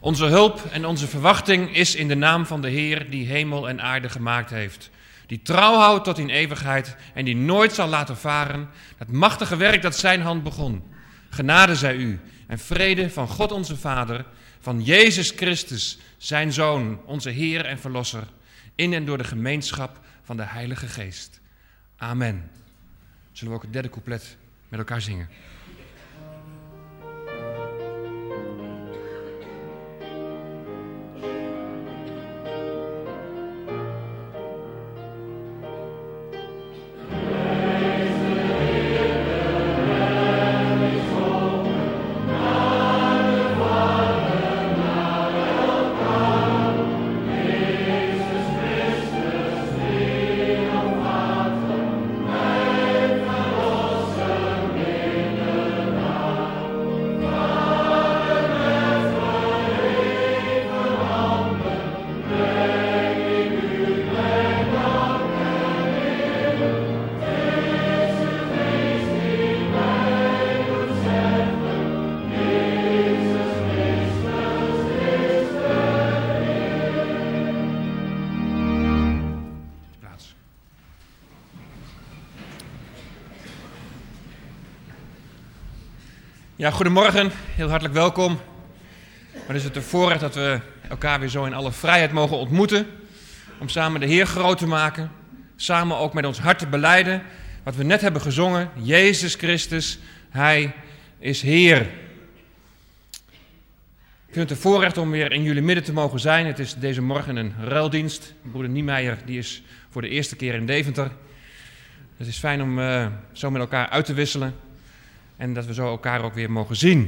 Onze hulp en onze verwachting is in de naam van de Heer die hemel en aarde gemaakt heeft. Die trouw houdt tot in eeuwigheid en die nooit zal laten varen dat machtige werk dat zijn hand begon. Genade zij u en vrede van God onze Vader, van Jezus Christus, zijn Zoon, onze Heer en Verlosser, in en door de gemeenschap van de Heilige Geest. Amen. Zullen we ook het derde couplet met elkaar zingen? Ja, goedemorgen, heel hartelijk welkom. Wat is het een voorrecht dat we elkaar weer zo in alle vrijheid mogen ontmoeten. Om samen de Heer groot te maken. Samen ook met ons hart te belijden. Wat we net hebben gezongen. Jezus Christus, Hij is Heer. Ik vind het een voorrecht om weer in jullie midden te mogen zijn. Het is deze morgen een ruildienst. Broeder Niemeyer die is voor de eerste keer in Deventer. Het is fijn om zo met elkaar uit te wisselen. En dat we zo elkaar ook weer mogen zien.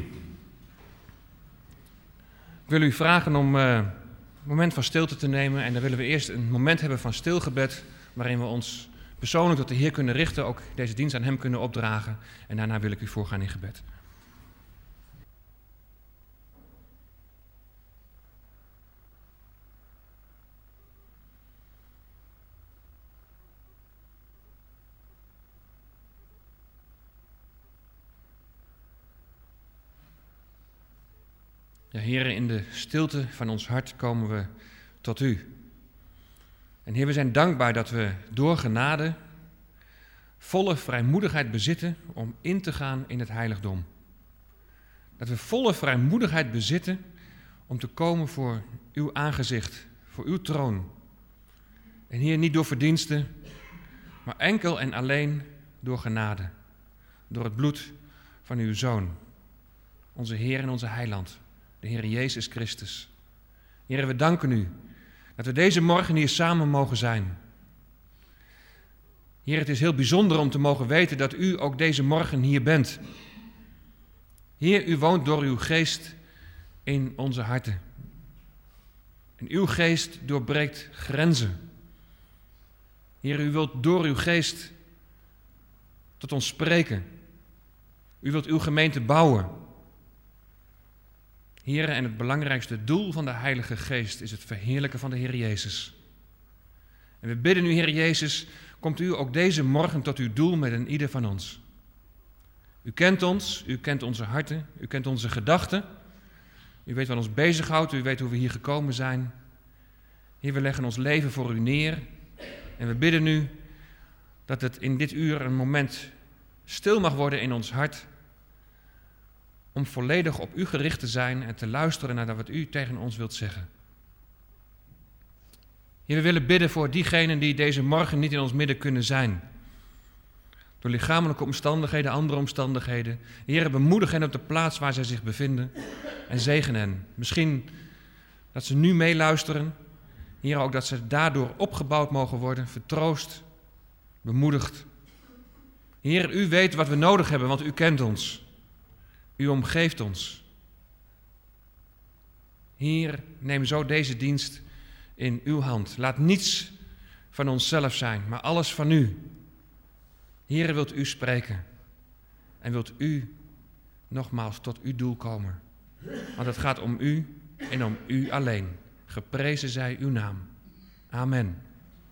Ik wil u vragen om een moment van stilte te nemen. En dan willen we eerst een moment hebben van stilgebed. Waarin we ons persoonlijk tot de Heer kunnen richten. Ook deze dienst aan Hem kunnen opdragen. En daarna wil ik u voorgaan in gebed. Ja, Heere, in de stilte van ons hart komen we tot U. En Heer, we zijn dankbaar dat we door genade volle vrijmoedigheid bezitten om in te gaan in het heiligdom. Dat we volle vrijmoedigheid bezitten om te komen voor Uw aangezicht, voor Uw troon. En Heer, niet door verdiensten, maar enkel en alleen door genade. Door het bloed van Uw Zoon, onze Heer en onze Heiland. De Heer Jezus Christus. Heer, we danken U dat we deze morgen hier samen mogen zijn. Heer, het is heel bijzonder om te mogen weten dat U ook deze morgen hier bent. Heer, U woont door Uw geest in onze harten. En Uw geest doorbreekt grenzen. Heer, U wilt door Uw geest tot ons spreken. U wilt Uw gemeente bouwen. Heere, en het belangrijkste doel van de Heilige Geest is het verheerlijken van de Heer Jezus. En we bidden U, Heer Jezus, komt U ook deze morgen tot Uw doel met een ieder van ons. U kent ons, U kent onze harten, U kent onze gedachten. U weet wat ons bezighoudt, U weet hoe we hier gekomen zijn. Heer, we leggen ons leven voor U neer. En we bidden U dat het in dit uur een moment stil mag worden in ons hart, om volledig op U gericht te zijn en te luisteren naar wat U tegen ons wilt zeggen. Heer, we willen bidden voor diegenen die deze morgen niet in ons midden kunnen zijn. Door lichamelijke omstandigheden, andere omstandigheden. Heer, bemoedig hen op de plaats waar zij zich bevinden en zegen hen. Misschien dat ze nu meeluisteren. Heer, ook dat ze daardoor opgebouwd mogen worden, vertroost, bemoedigd. Heer, U weet wat we nodig hebben, want U kent ons. U omgeeft ons. Heer, neem zo deze dienst in Uw hand. Laat niets van onszelf zijn, maar alles van U. Heer, wilt U spreken en wilt U nogmaals tot Uw doel komen. Want het gaat om U en om U alleen. Geprezen zij Uw naam. Amen.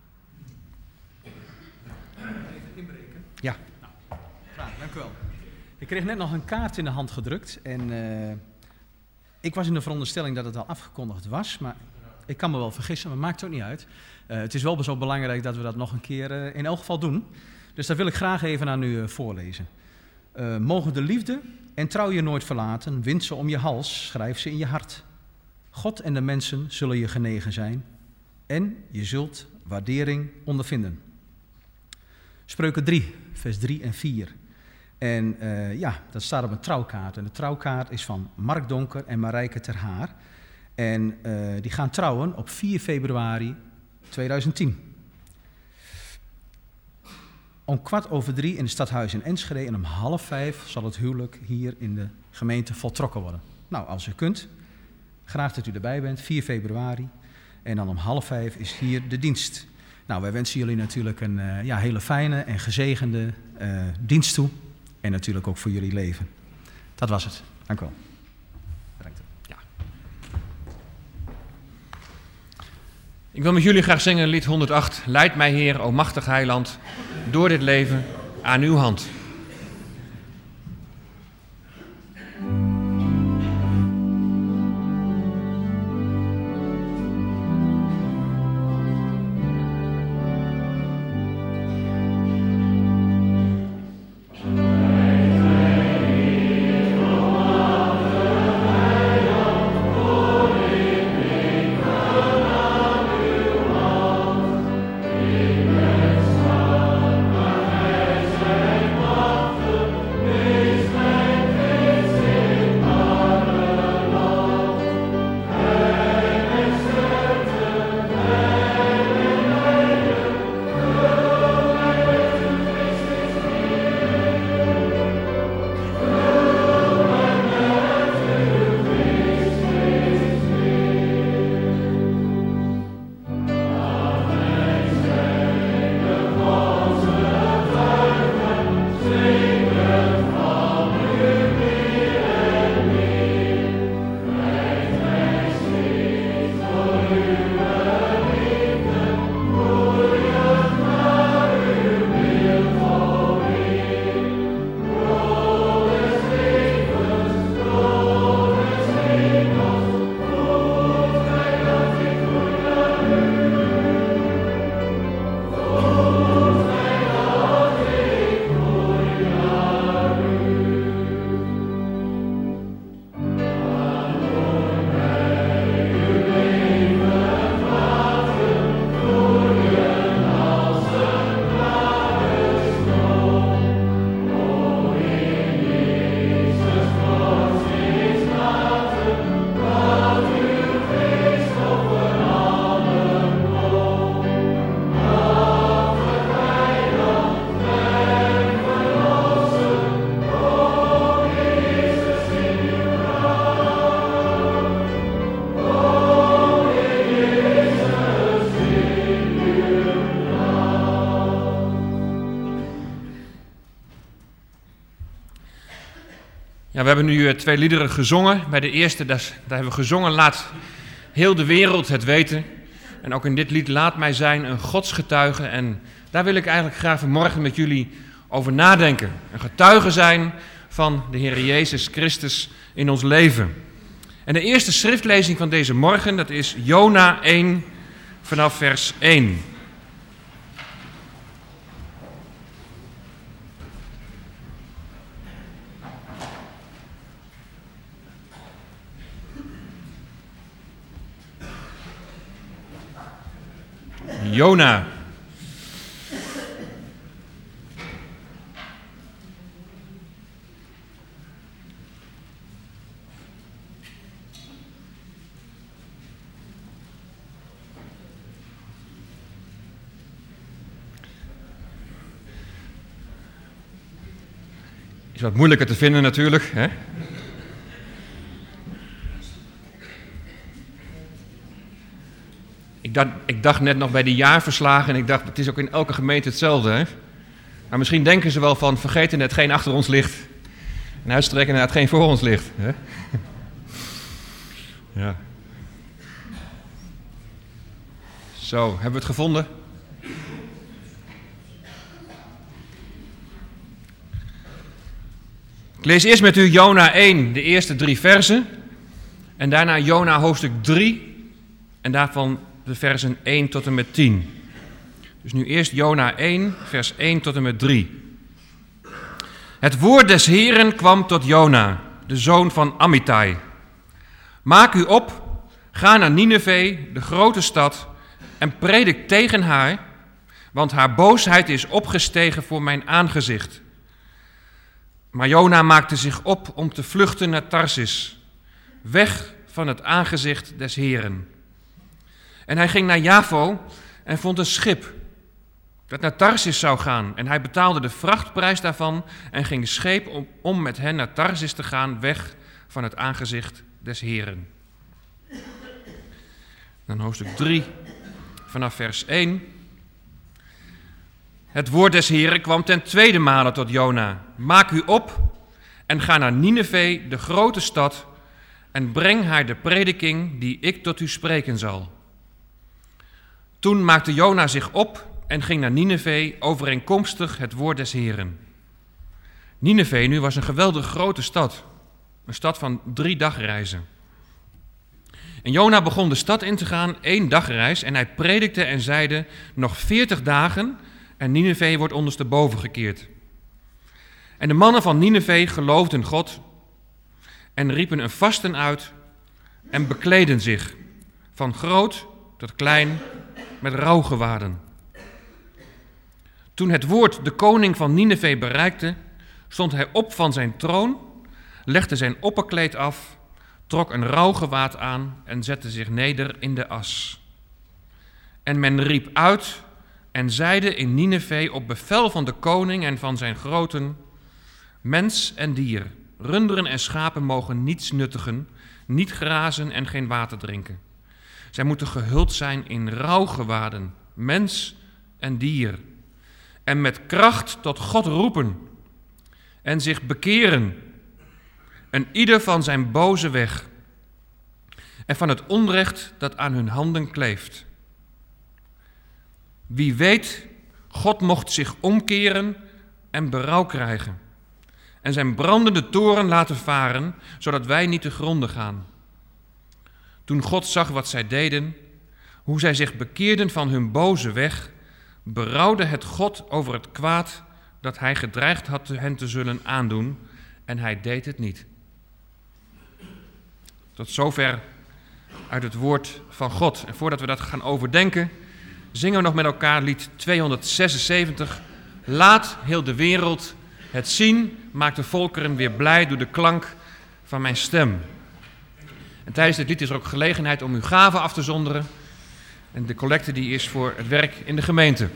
Even inbreken. Ja. Klaar, dank u wel. Ik kreeg net nog een kaart in de hand gedrukt en Ik was in de veronderstelling dat het al afgekondigd was, maar ik kan me wel vergissen, maar maakt ook niet uit. Het is wel zo belangrijk dat we dat nog een keer in elk geval doen. Dus dat wil ik graag even aan u voorlezen. Mogen de liefde en trouw je nooit verlaten, wind ze om je hals, schrijf ze in je hart. God en de mensen zullen je genegen zijn en je zult waardering ondervinden. Spreuken 3, vers 3 en 4. En dat staat op een trouwkaart. En de trouwkaart is van Mark Donker en Marijke Ter Haar. En die gaan trouwen op 4 februari 2010. Om 3:15 in het stadhuis in Enschede en om 4:30 zal het huwelijk hier in de gemeente voltrokken worden. Nou, als u kunt, graag dat u erbij bent, 4 februari. En dan om 4:30 is hier de dienst. Nou, wij wensen jullie natuurlijk een hele fijne en gezegende dienst toe. En natuurlijk ook voor jullie leven. Dat was het. Dank u wel. Bedankt. Ja. Ik wil met jullie graag zingen lied 108. Leid mij, Heer, o machtig heiland, door dit leven aan uw hand. Ja, we hebben nu 2 liederen gezongen. Bij de eerste, daar hebben we gezongen, laat heel de wereld het weten. En ook in dit lied, laat mij zijn een godsgetuige. En daar wil ik eigenlijk graag vanmorgen met jullie over nadenken. Een getuige zijn van de Heer Jezus Christus in ons leven. En de eerste schriftlezing van deze morgen, dat is Jona 1 vanaf vers 1. Jona. Is wat moeilijker te vinden natuurlijk, hè? Ik dacht net nog bij die jaarverslagen en ik dacht, het is ook in elke gemeente hetzelfde, hè? Maar misschien denken ze wel van, vergeten hetgeen achter ons ligt. En uitstrekken naar hetgeen voor ons ligt, hè? Ja. Zo, hebben we het gevonden? Ik lees eerst met u Jona 1, de eerste 3 versen. En daarna Jona hoofdstuk 3 en daarvan de versen 1 tot en met 10. Dus nu eerst Jona 1, vers 1 tot en met 3. Het woord des Heeren kwam tot Jona, de zoon van Amittai. Maak u op, ga naar Nineve, de grote stad, en predik tegen haar, want haar boosheid is opgestegen voor mijn aangezicht. Maar Jona maakte zich op om te vluchten naar Tarsis, weg van het aangezicht des Heeren. En hij ging naar Javo en vond een schip dat naar Tarsis zou gaan. En hij betaalde de vrachtprijs daarvan en ging de scheep om met hen naar Tarsis te gaan, weg van het aangezicht des Heeren. Dan hoofdstuk 3, vanaf vers 1. Het woord des Heeren kwam ten tweede male tot Jona. Maak u op en ga naar Nineve, de grote stad, en breng haar de prediking die ik tot u spreken zal. Toen maakte Jona zich op en ging naar Nineve, overeenkomstig het woord des Heeren. Nineve nu was een geweldig grote stad, een stad van 3 dagreizen. En Jona begon de stad in te gaan, 1 dagreis, en hij predikte en zeide, nog 40 dagen en Nineve wordt ondersteboven gekeerd. En de mannen van Nineve geloofden God en riepen een vasten uit en bekleden zich, van groot tot klein, met rouwgewaden. Toen het woord de koning van Nineve bereikte, stond hij op van zijn troon, legde zijn opperkleed af, trok een rouwgewaad aan en zette zich neder in de as. En men riep uit en zeide in Nineve op bevel van de koning en van zijn groten, mens en dier, runderen en schapen mogen niets nuttigen, niet grazen en geen water drinken. Zij moeten gehuld zijn in rouwgewaden, mens en dier, en met kracht tot God roepen en zich bekeren, en ieder van zijn boze weg en van het onrecht dat aan hun handen kleeft. Wie weet, God mocht zich omkeren en berouw krijgen en zijn brandende toren laten varen, zodat wij niet te gronde gaan. Toen God zag wat zij deden, hoe zij zich bekeerden van hun boze weg, berouwde het God over het kwaad dat hij gedreigd had hen te zullen aandoen, en hij deed het niet. Tot zover uit het woord van God. En voordat we dat gaan overdenken, zingen we nog met elkaar lied 276. Laat heel de wereld het zien, maak de volkeren weer blij door de klank van mijn stem. En tijdens dit lied is er ook gelegenheid om uw gaven af te zonderen. En de collecte die is voor het werk in de gemeente.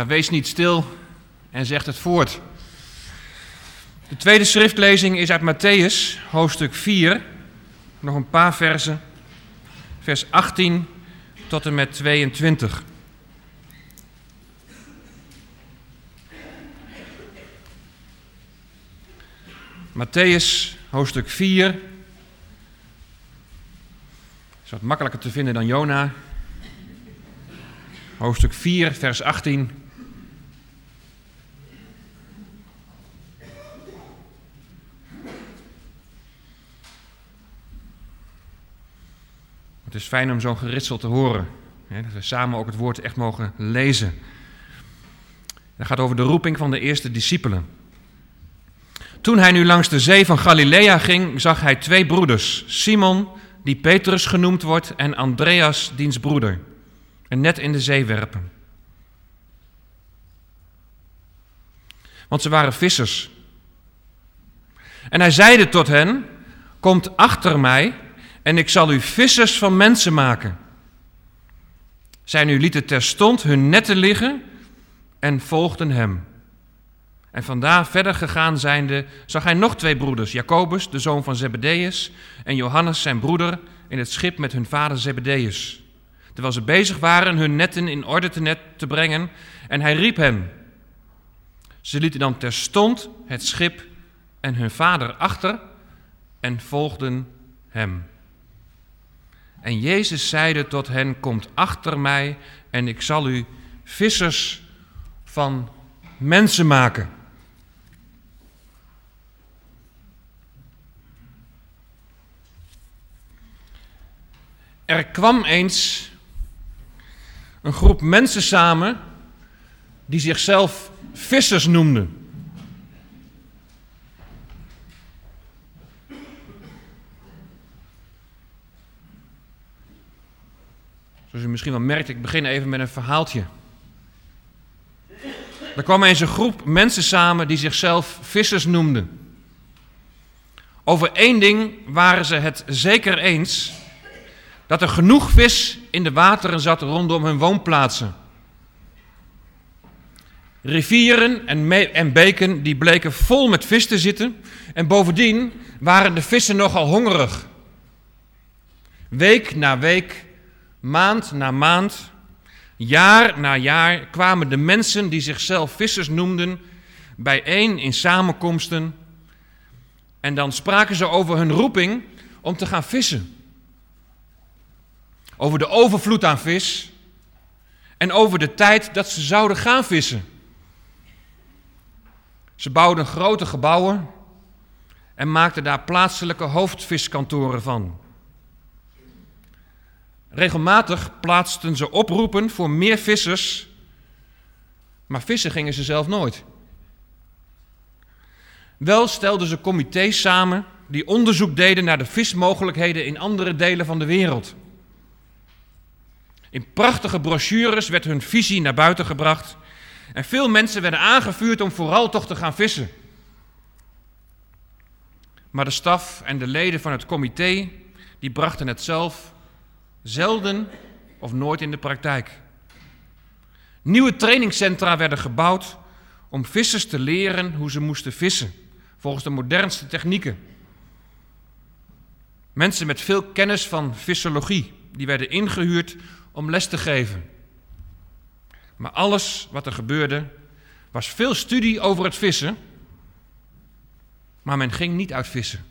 Ja, wees niet stil en zegt het voort. De tweede schriftlezing is uit Mattheüs, hoofdstuk 4. Nog een paar versen. Vers 18 tot en met 22. Mattheüs, hoofdstuk 4. Is wat makkelijker te vinden dan Jona. Hoofdstuk 4, vers 18. Het is fijn om zo'n geritsel te horen. Dat we samen ook het woord echt mogen lezen. Het gaat over de roeping van de eerste discipelen. Toen hij nu langs de zee van Galilea ging, zag hij 2 broeders. Simon, die Petrus genoemd wordt, en Andreas, diens broeder. En net in de zee werpen. Want ze waren vissers. En hij zeide tot hen, komt achter mij en ik zal u vissers van mensen maken. Zij nu lieten terstond hun netten liggen en volgden hem. En vandaar verder gegaan zijnde, zag hij nog 2 broeders, Jacobus, de zoon van Zebedeus, en Johannes, zijn broeder, in het schip met hun vader Zebedeus. Terwijl ze bezig waren hun netten in orde te brengen, en hij riep hen. Ze lieten dan terstond het schip en hun vader achter en volgden hem. En Jezus zeide tot hen, komt achter mij en ik zal u vissers van mensen maken. Er kwam eens een groep mensen samen die zichzelf vissers noemden. Zoals u misschien wel merkt, ik begin even met een verhaaltje. Er kwam eens een groep mensen samen die zichzelf vissers noemden. Over één ding waren ze het zeker eens, dat er genoeg vis in de wateren zat rondom hun woonplaatsen. Rivieren en beken die bleken vol met vis te zitten en bovendien waren de vissen nogal hongerig. Week na week, maand na maand, jaar na jaar kwamen de mensen die zichzelf vissers noemden bijeen in samenkomsten en dan spraken ze over hun roeping om te gaan vissen. Over de overvloed aan vis en over de tijd dat ze zouden gaan vissen. Ze bouwden grote gebouwen en maakten daar plaatselijke hoofdviskantoren van. Regelmatig plaatsten ze oproepen voor meer vissers, maar vissen gingen ze zelf nooit. Wel stelden ze comité's samen die onderzoek deden naar de vismogelijkheden in andere delen van de wereld. In prachtige brochures werd hun visie naar buiten gebracht en veel mensen werden aangevuurd om vooral toch te gaan vissen. Maar de staf en de leden van het comité, die brachten het zelf zelden of nooit in de praktijk. Nieuwe trainingscentra werden gebouwd om vissers te leren hoe ze moesten vissen, volgens de modernste technieken. Mensen met veel kennis van vissologie, die werden ingehuurd om les te geven. Maar alles wat er gebeurde, was veel studie over het vissen, maar men ging niet uit vissen.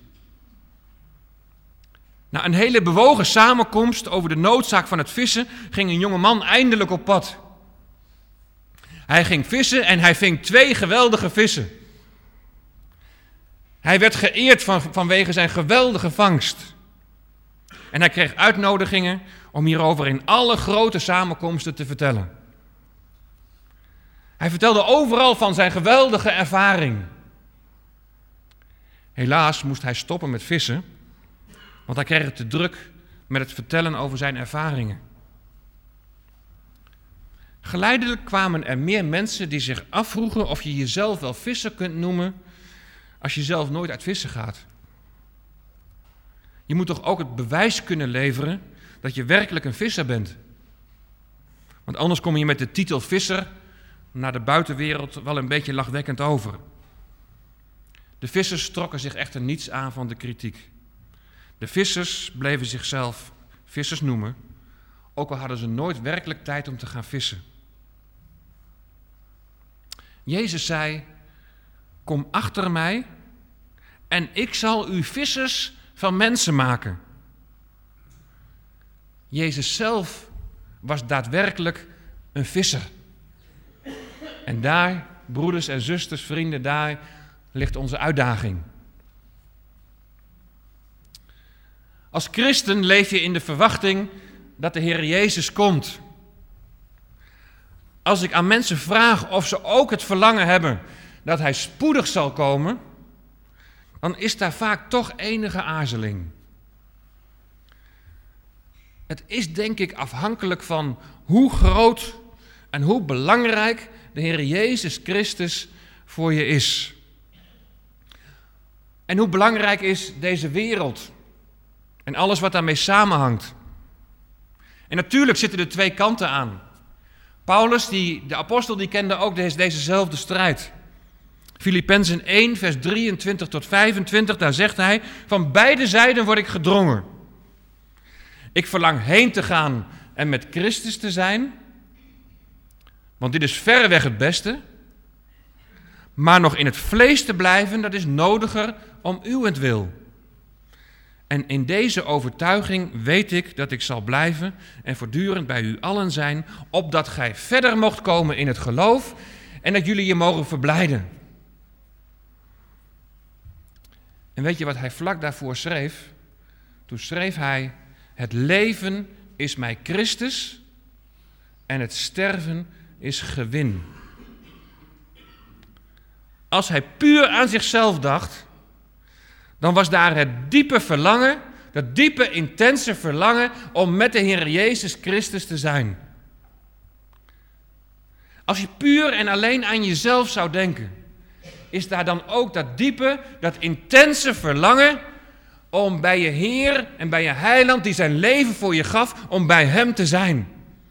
Na een hele bewogen samenkomst over de noodzaak van het vissen, ging een jonge man eindelijk op pad. Hij ging vissen en hij ving 2 geweldige vissen. Hij werd geëerd vanwege zijn geweldige vangst. En hij kreeg uitnodigingen om hierover in alle grote samenkomsten te vertellen. Hij vertelde overal van zijn geweldige ervaring. Helaas moest hij stoppen met vissen, want hij kreeg het te druk met het vertellen over zijn ervaringen. Geleidelijk kwamen er meer mensen die zich afvroegen of je jezelf wel visser kunt noemen als je zelf nooit uit vissen gaat. Je moet toch ook het bewijs kunnen leveren dat je werkelijk een visser bent. Want anders kom je met de titel visser naar de buitenwereld wel een beetje lachwekkend over. De vissers trokken zich echter niets aan van de kritiek. De vissers bleven zichzelf vissers noemen, ook al hadden ze nooit werkelijk tijd om te gaan vissen. Jezus zei: kom achter mij en ik zal u vissers van mensen maken. Jezus zelf was daadwerkelijk een visser. En daar, broeders en zusters, vrienden, daar ligt onze uitdaging. Als christen leef je in de verwachting dat de Heer Jezus komt. Als ik aan mensen vraag of ze ook het verlangen hebben dat Hij spoedig zal komen, dan is daar vaak toch enige aarzeling. Het is denk ik afhankelijk van hoe groot en hoe belangrijk de Heer Jezus Christus voor je is. En hoe belangrijk is deze wereld en alles wat daarmee samenhangt. En natuurlijk zitten er twee kanten aan. Paulus, de apostel, die kende ook dezezelfde strijd. Filippenzen 1, vers 23 tot 25, daar zegt hij: van beide zijden word ik gedrongen. Ik verlang heen te gaan en met Christus te zijn, want dit is verreweg het beste. Maar nog in het vlees te blijven, dat is nodiger om uwentwil. En in deze overtuiging weet ik dat ik zal blijven en voortdurend bij u allen zijn, opdat gij verder mocht komen in het geloof en dat jullie je mogen verblijden. En weet je wat hij vlak daarvoor schreef? Toen schreef hij: het leven is mij Christus en het sterven is gewin. Als hij puur aan zichzelf dacht, dan was daar het diepe verlangen, dat diepe, intense verlangen om met de Heer Jezus Christus te zijn. Als je puur en alleen aan jezelf zou denken, is daar dan ook dat diepe, dat intense verlangen om bij je Heer en bij je Heiland die zijn leven voor je gaf, om bij Hem te zijn?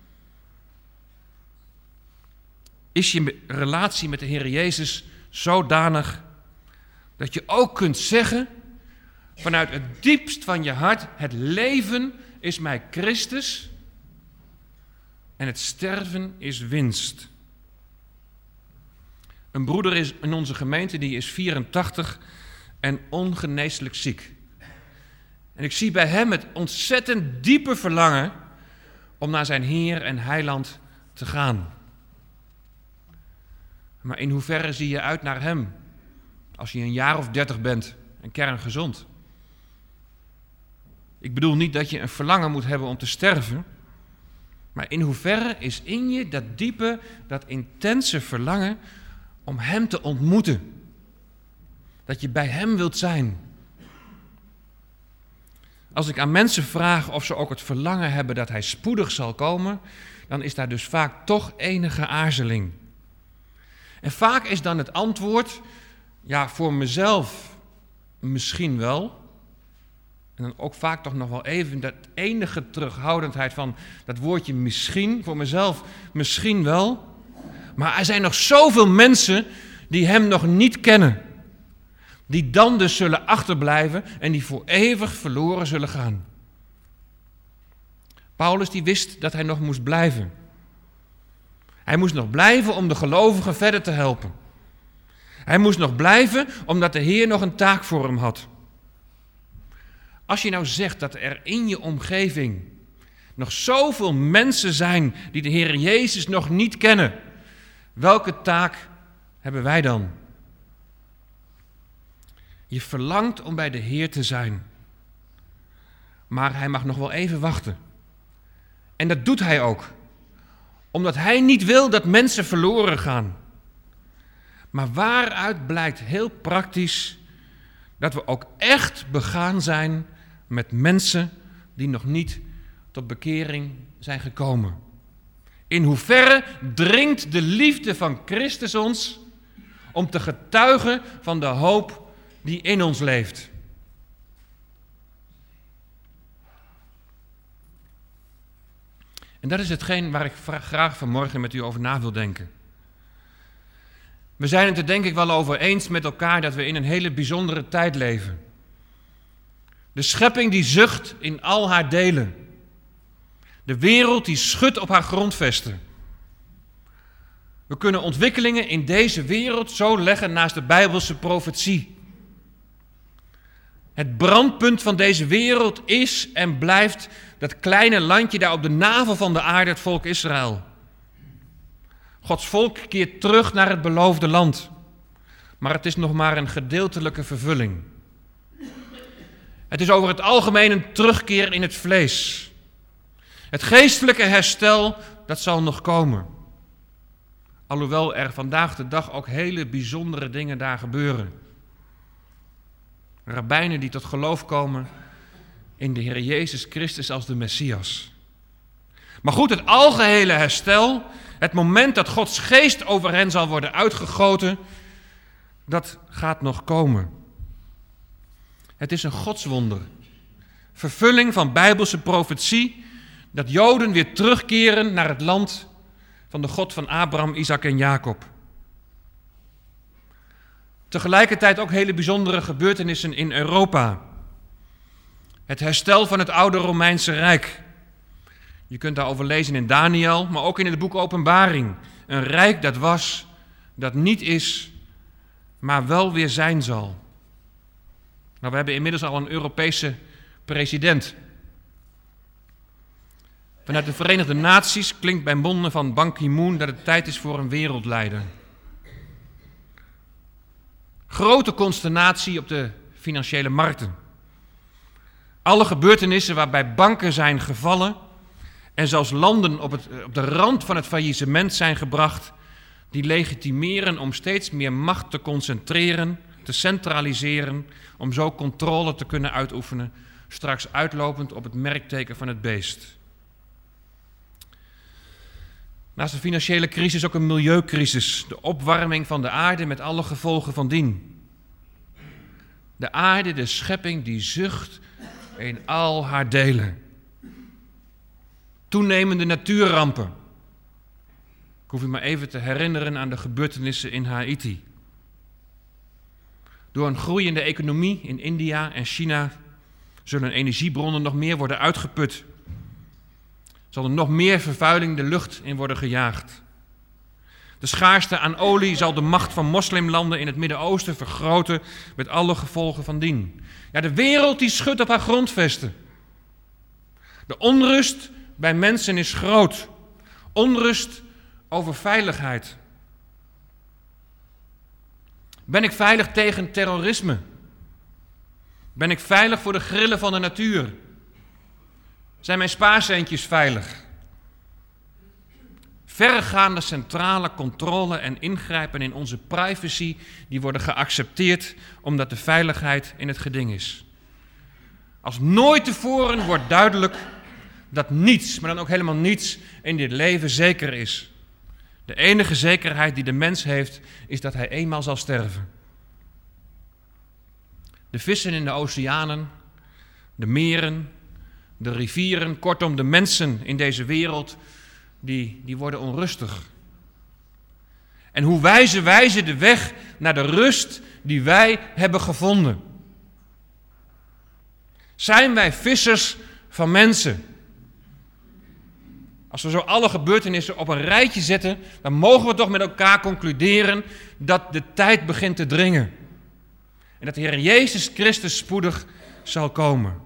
Is je relatie met de Heer Jezus zodanig dat je ook kunt zeggen vanuit het diepst van je hart: het leven is mij Christus en het sterven is winst. Een broeder is in onze gemeente, die is 84 en ongeneeslijk ziek. En ik zie bij hem het ontzettend diepe verlangen om naar zijn Heer en Heiland te gaan. Maar in hoeverre zie je uit naar Hem als je een jaar of 30 bent en kerngezond? Ik bedoel niet dat je een verlangen moet hebben om te sterven, maar in hoeverre is in je dat diepe, dat intense verlangen om Hem te ontmoeten? Dat je bij Hem wilt zijn. Als ik aan mensen vraag of ze ook het verlangen hebben dat Hij spoedig zal komen, dan is daar dus vaak toch enige aarzeling. En vaak is dan het antwoord: ja, voor mezelf misschien wel. En dan ook vaak toch nog wel even dat enige terughoudendheid van dat woordje misschien, voor mezelf misschien wel. Maar er zijn nog zoveel mensen die Hem nog niet kennen. Die dan dus zullen achterblijven en die voor eeuwig verloren zullen gaan. Paulus die wist dat hij nog moest blijven. Hij moest nog blijven om de gelovigen verder te helpen. Hij moest nog blijven omdat de Heer nog een taak voor hem had. Als je nou zegt dat er in je omgeving nog zoveel mensen zijn die de Heer Jezus nog niet kennen, welke taak hebben wij dan? Je verlangt om bij de Heer te zijn, maar Hij mag nog wel even wachten. En dat doet Hij ook, omdat Hij niet wil dat mensen verloren gaan. Maar waaruit blijkt heel praktisch dat we ook echt begaan zijn met mensen die nog niet tot bekering zijn gekomen. In hoeverre dringt de liefde van Christus ons om te getuigen van de hoop die in ons leeft. En dat is hetgeen waar ik graag vanmorgen met u over na wil denken. We zijn het er denk ik wel over eens met elkaar dat we in een hele bijzondere tijd leven. De schepping die zucht in al haar delen. De wereld die schudt op haar grondvesten. We kunnen ontwikkelingen in deze wereld zo leggen naast de Bijbelse profetie. Het brandpunt van deze wereld is en blijft dat kleine landje daar op de navel van de aarde, het volk Israël. Gods volk keert terug naar het beloofde land. Maar het is nog maar een gedeeltelijke vervulling. Het is over het algemeen een terugkeer in het vlees. Het geestelijke herstel, dat zal nog komen. Alhoewel er vandaag de dag ook hele bijzondere dingen daar gebeuren. Rabbijnen die tot geloof komen in de Heer Jezus Christus als de Messias. Maar goed, het algehele herstel, het moment dat Gods geest over hen zal worden uitgegoten, dat gaat nog komen. Het is een godswonder. Vervulling van Bijbelse profetie, dat Joden weer terugkeren naar het land van de God van Abraham, Isaac en Jacob. Tegelijkertijd ook hele bijzondere gebeurtenissen in Europa. Het herstel van het oude Romeinse Rijk. Je kunt daarover lezen in Daniel, maar ook in het boek Openbaring. Een rijk dat was, dat niet is, maar wel weer zijn zal. Nou, we hebben inmiddels al een Europese president. Vanuit de Verenigde Naties klinkt bij monden van Ban Ki-moon dat het tijd is voor een wereldleider. Grote consternatie op de financiële markten. Alle gebeurtenissen waarbij banken zijn gevallen en zelfs landen op de rand van het faillissement zijn gebracht, die legitimeren om steeds meer macht te concentreren, te centraliseren, om zo controle te kunnen uitoefenen, straks uitlopend op het merkteken van het beest. Naast de financiële crisis ook een milieucrisis, de opwarming van de aarde met alle gevolgen van dien. De aarde, de schepping, die zucht in al haar delen. Toenemende natuurrampen. Ik hoef u maar even te herinneren aan de gebeurtenissen in Haiti. Door een groeiende economie in India en China zullen energiebronnen nog meer worden uitgeput. Zal er nog meer vervuiling de lucht in worden gejaagd. De schaarste aan olie zal de macht van moslimlanden in het Midden-Oosten vergroten met alle gevolgen van dien. Ja, de wereld die schudt op haar grondvesten. De onrust bij mensen is groot. Onrust over veiligheid. Ben ik veilig tegen terrorisme? Ben ik veilig voor de grillen van de natuur? Zijn mijn spaarcentjes veilig? Verregaande centrale controle en ingrijpen in onze privacy, die worden geaccepteerd omdat de veiligheid in het geding is. Als nooit tevoren wordt duidelijk dat niets, maar dan ook helemaal niets, in dit leven zeker is. De enige zekerheid die de mens heeft, is dat hij eenmaal zal sterven. De vissen in de oceanen, de meren, de rivieren, kortom de mensen in deze wereld, die worden onrustig. En hoe wijzen wij ze de weg naar de rust die wij hebben gevonden? Zijn wij vissers van mensen? Als we zo alle gebeurtenissen op een rijtje zetten, dan mogen we toch met elkaar concluderen dat de tijd begint te dringen. En dat de Heer Jezus Christus spoedig zal komen.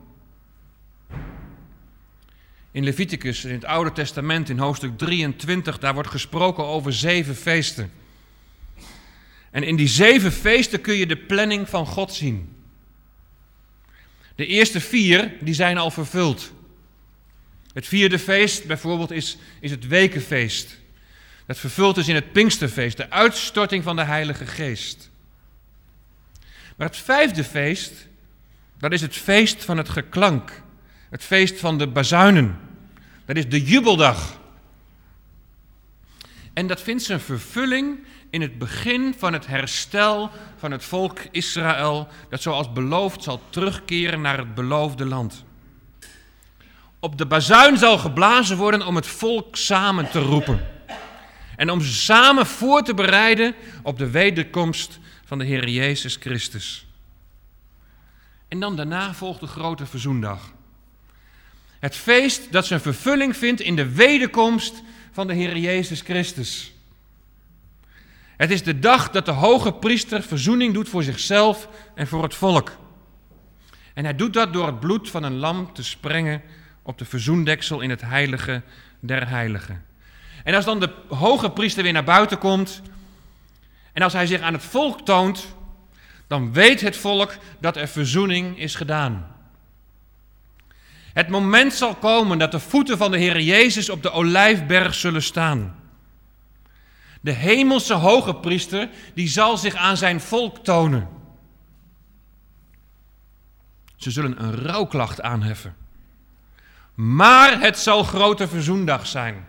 In Leviticus, in het Oude Testament, in hoofdstuk 23, daar wordt gesproken over 7 feesten. En in die 7 feesten kun je de planning van God zien. De eerste 4, die zijn al vervuld. Het 4e feest bijvoorbeeld is het wekenfeest. Dat vervuld is in het Pinksterfeest, de uitstorting van de Heilige Geest. Maar het 5e feest, dat is het feest van het geklank. Het feest van de bazuinen. Dat is de jubeldag. En dat vindt zijn vervulling in het begin van het herstel van het volk Israël, dat zoals beloofd zal terugkeren naar het beloofde land. Op de bazuin zal geblazen worden om het volk samen te roepen. En om ze samen voor te bereiden op de wederkomst van de Heer Jezus Christus. En dan daarna volgt de grote verzoendag. Het feest dat zijn vervulling vindt in de wederkomst van de Heer Jezus Christus. Het is de dag dat de hoge priester verzoening doet voor zichzelf en voor het volk. En hij doet dat door het bloed van een lam te sprengen op de verzoendeksel in het heilige der heiligen. En als dan de hoge priester weer naar buiten komt en als hij zich aan het volk toont, dan weet het volk dat er verzoening is gedaan. Het moment zal komen dat de voeten van de Heer Jezus op de Olijfberg zullen staan. De hemelse hoge priester die zal zich aan zijn volk tonen. Ze zullen een rouwklacht aanheffen. Maar het zal grote verzoendag zijn.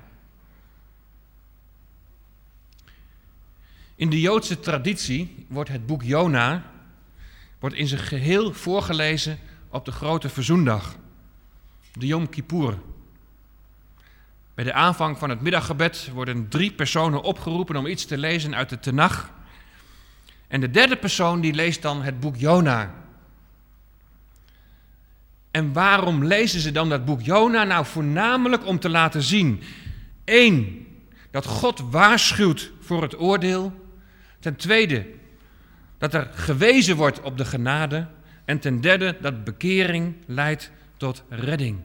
In de Joodse traditie wordt het boek Jona in zijn geheel voorgelezen op de grote verzoendag, de Yom Kippur. Bij de aanvang van het middaggebed worden 3 personen opgeroepen om iets te lezen uit de Tenach. En de derde persoon die leest dan het boek Jona. En waarom lezen ze dan dat boek Jona? Nou, voornamelijk om te laten zien. 1, dat God waarschuwt voor het oordeel. Ten tweede, dat er gewezen wordt op de genade. En ten derde, dat bekering leidt tot redding.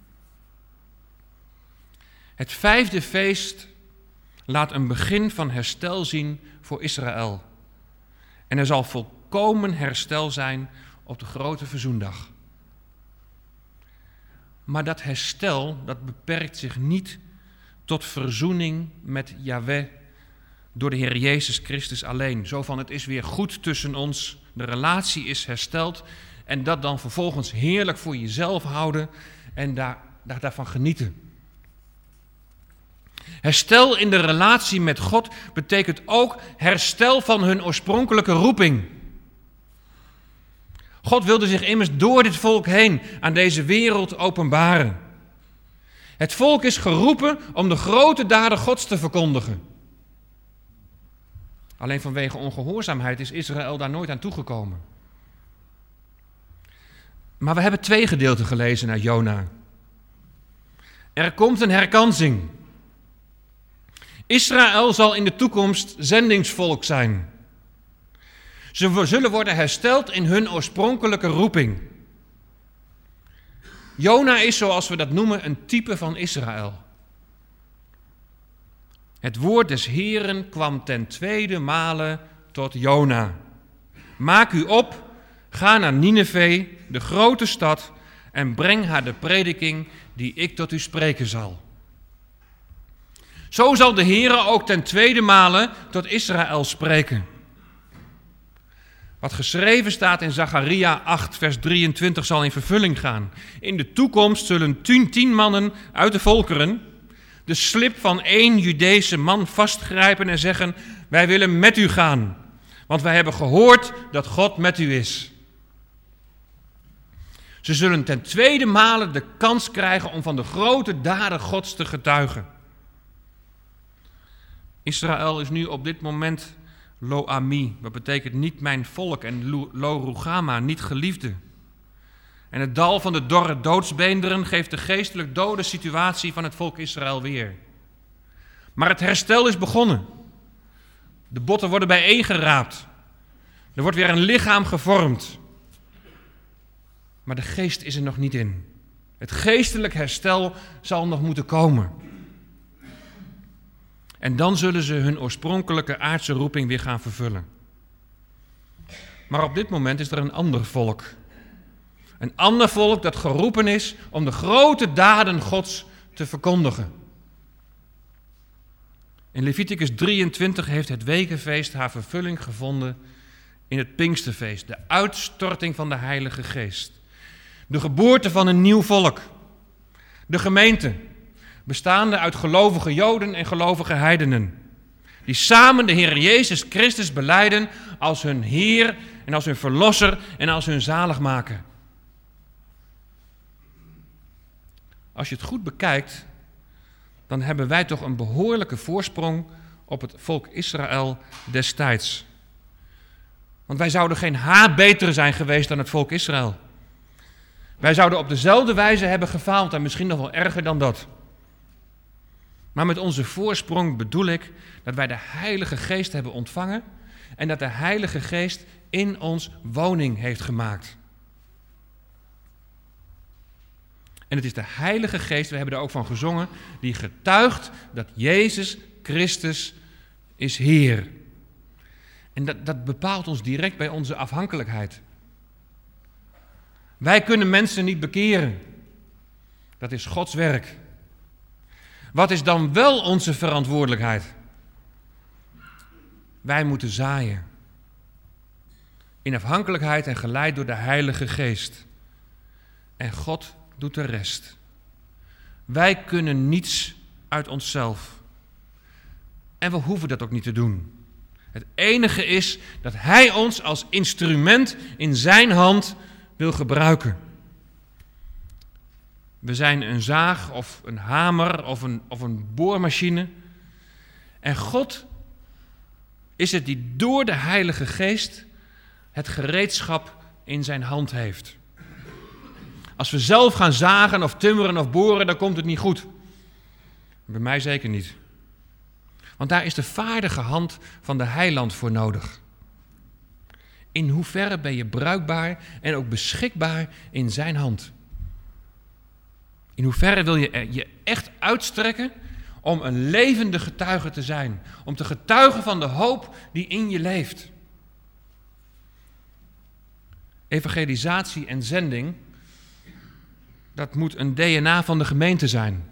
Het 5e feest laat een begin van herstel zien voor Israël. En er zal volkomen herstel zijn op de grote verzoendag. Maar dat herstel, dat beperkt zich niet tot verzoening met Yahweh door de Heer Jezus Christus alleen. Zo van, het is weer goed tussen ons, de relatie is hersteld en dat dan vervolgens heerlijk voor jezelf houden en daarvan genieten. Herstel in de relatie met God betekent ook herstel van hun oorspronkelijke roeping. God wilde zich immers door dit volk heen aan deze wereld openbaren. Het volk is geroepen om de grote daden Gods te verkondigen. Alleen vanwege ongehoorzaamheid is Israël daar nooit aan toegekomen. Maar we hebben 2 gedeelten gelezen uit Jona. Er komt een herkansing. Israël zal in de toekomst zendingsvolk zijn. Ze zullen worden hersteld in hun oorspronkelijke roeping. Jona is, zoals we dat noemen, een type van Israël. Het woord des Heeren kwam ten 2e male tot Jona. Maak u op, ga naar Nineve, de grote stad, en breng haar de prediking die ik tot u spreken zal. Zo zal de Heere ook ten 2e male tot Israël spreken. Wat geschreven staat in Zacharia 8, vers 23 zal in vervulling gaan. In de toekomst zullen 10 mannen uit de volkeren de slip van 1 Judeese man vastgrijpen en zeggen: wij willen met u gaan, want wij hebben gehoord dat God met u is. Ze zullen ten 2e male de kans krijgen om van de grote daden Gods te getuigen. Israël is nu op dit moment Lo Ami, dat betekent niet mijn volk, en Lo Rugama, niet geliefde. En het dal van de dorre doodsbeenderen geeft de geestelijk dode situatie van het volk Israël weer. Maar het herstel is begonnen. De botten worden bijeengeraapt. Er wordt weer een lichaam gevormd. Maar de geest is er nog niet in. Het geestelijk herstel zal nog moeten komen. En dan zullen ze hun oorspronkelijke aardse roeping weer gaan vervullen. Maar op dit moment is er een ander volk. Een ander volk dat geroepen is om de grote daden Gods te verkondigen. In Leviticus 23 heeft het wekenfeest haar vervulling gevonden in het Pinksterfeest. De uitstorting van de Heilige Geest. De geboorte van een nieuw volk. De gemeente, bestaande uit gelovige Joden en gelovige heidenen. Die samen de Heer Jezus Christus belijden als hun Heer en als hun Verlosser en als hun zaligmaker. Als je het goed bekijkt, dan hebben wij toch een behoorlijke voorsprong op het volk Israël destijds. Want wij zouden geen haar beter zijn geweest dan het volk Israël. Wij zouden op dezelfde wijze hebben gefaald en misschien nog wel erger dan dat. Maar met onze voorsprong bedoel ik dat wij de Heilige Geest hebben ontvangen en dat de Heilige Geest in ons woning heeft gemaakt. En het is de Heilige Geest, we hebben er ook van gezongen, die getuigt dat Jezus Christus is Heer. En dat bepaalt ons direct bij onze afhankelijkheid. Wij kunnen mensen niet bekeren. Dat is Gods werk. Wat is dan wel onze verantwoordelijkheid? Wij moeten zaaien. In afhankelijkheid en geleid door de Heilige Geest. En God doet de rest. Wij kunnen niets uit onszelf. En we hoeven dat ook niet te doen. Het enige is dat Hij ons als instrument in zijn hand wil gebruiken. We zijn een zaag of een hamer of een boormachine. En God is het die door de Heilige Geest het gereedschap in zijn hand heeft. Als we zelf gaan zagen of timmeren of boren, dan komt het niet goed. Bij mij zeker niet. Want daar is de vaardige hand van de heiland voor nodig. In hoeverre ben je bruikbaar en ook beschikbaar in zijn hand? In hoeverre wil je je echt uitstrekken om een levende getuige te zijn? Om te getuigen van de hoop die in je leeft. Evangelisatie en zending, dat moet een DNA van de gemeente zijn.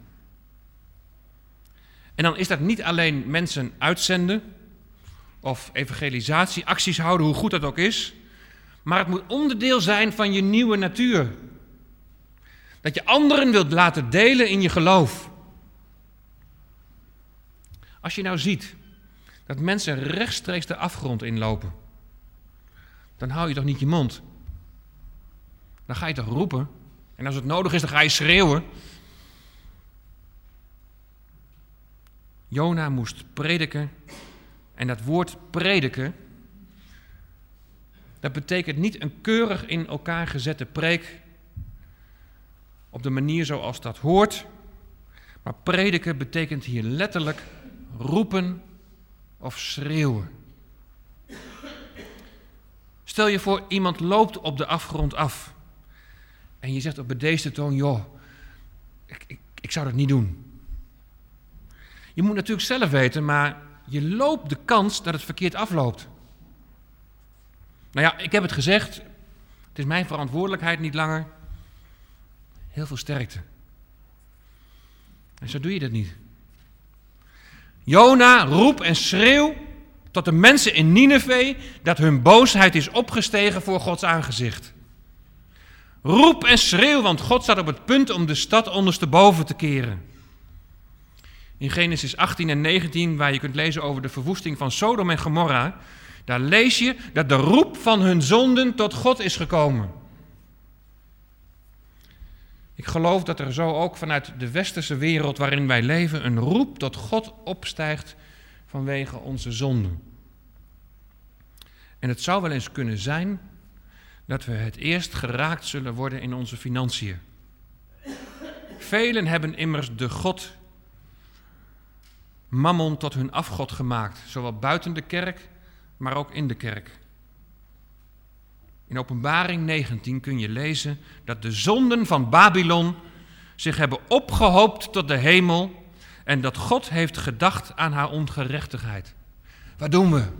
En dan is dat niet alleen mensen uitzenden of evangelisatieacties houden, hoe goed dat ook is. Maar het moet onderdeel zijn van je nieuwe natuur. Dat je anderen wilt laten delen in je geloof. Als je nou ziet dat mensen rechtstreeks de afgrond inlopen, dan hou je toch niet je mond. Dan ga je toch roepen. En als het nodig is, dan ga je schreeuwen. Jona moest prediken. En dat woord prediken, dat betekent niet een keurig in elkaar gezette preek op de manier zoals dat hoort. Maar prediken betekent hier letterlijk roepen of schreeuwen. Stel je voor, iemand loopt op de afgrond af. En je zegt op bedeesde toon, joh, ik zou dat niet doen. Je moet natuurlijk zelf weten, maar je loopt de kans dat het verkeerd afloopt. Nou ja, ik heb het gezegd. Het is mijn verantwoordelijkheid niet langer. Heel veel sterkte. En zo doe je dat niet. Jona, roep en schreeuw tot de mensen in Nineve dat hun boosheid is opgestegen voor Gods aangezicht. Roep en schreeuw, want God staat op het punt om de stad ondersteboven te keren. In Genesis 18 en 19, waar je kunt lezen over de verwoesting van Sodom en Gomorra, daar lees je dat de roep van hun zonden tot God is gekomen. Ik geloof dat er zo ook vanuit de westerse wereld waarin wij leven een roep tot God opstijgt vanwege onze zonden. En het zou wel eens kunnen zijn dat we het eerst geraakt zullen worden in onze financiën. Velen hebben immers de god Mammon tot hun afgod gemaakt, zowel buiten de kerk, maar ook in de kerk. In Openbaring 19 kun je lezen dat de zonden van Babylon zich hebben opgehoopt tot de hemel en dat God heeft gedacht aan haar ongerechtigheid. Wat doen we?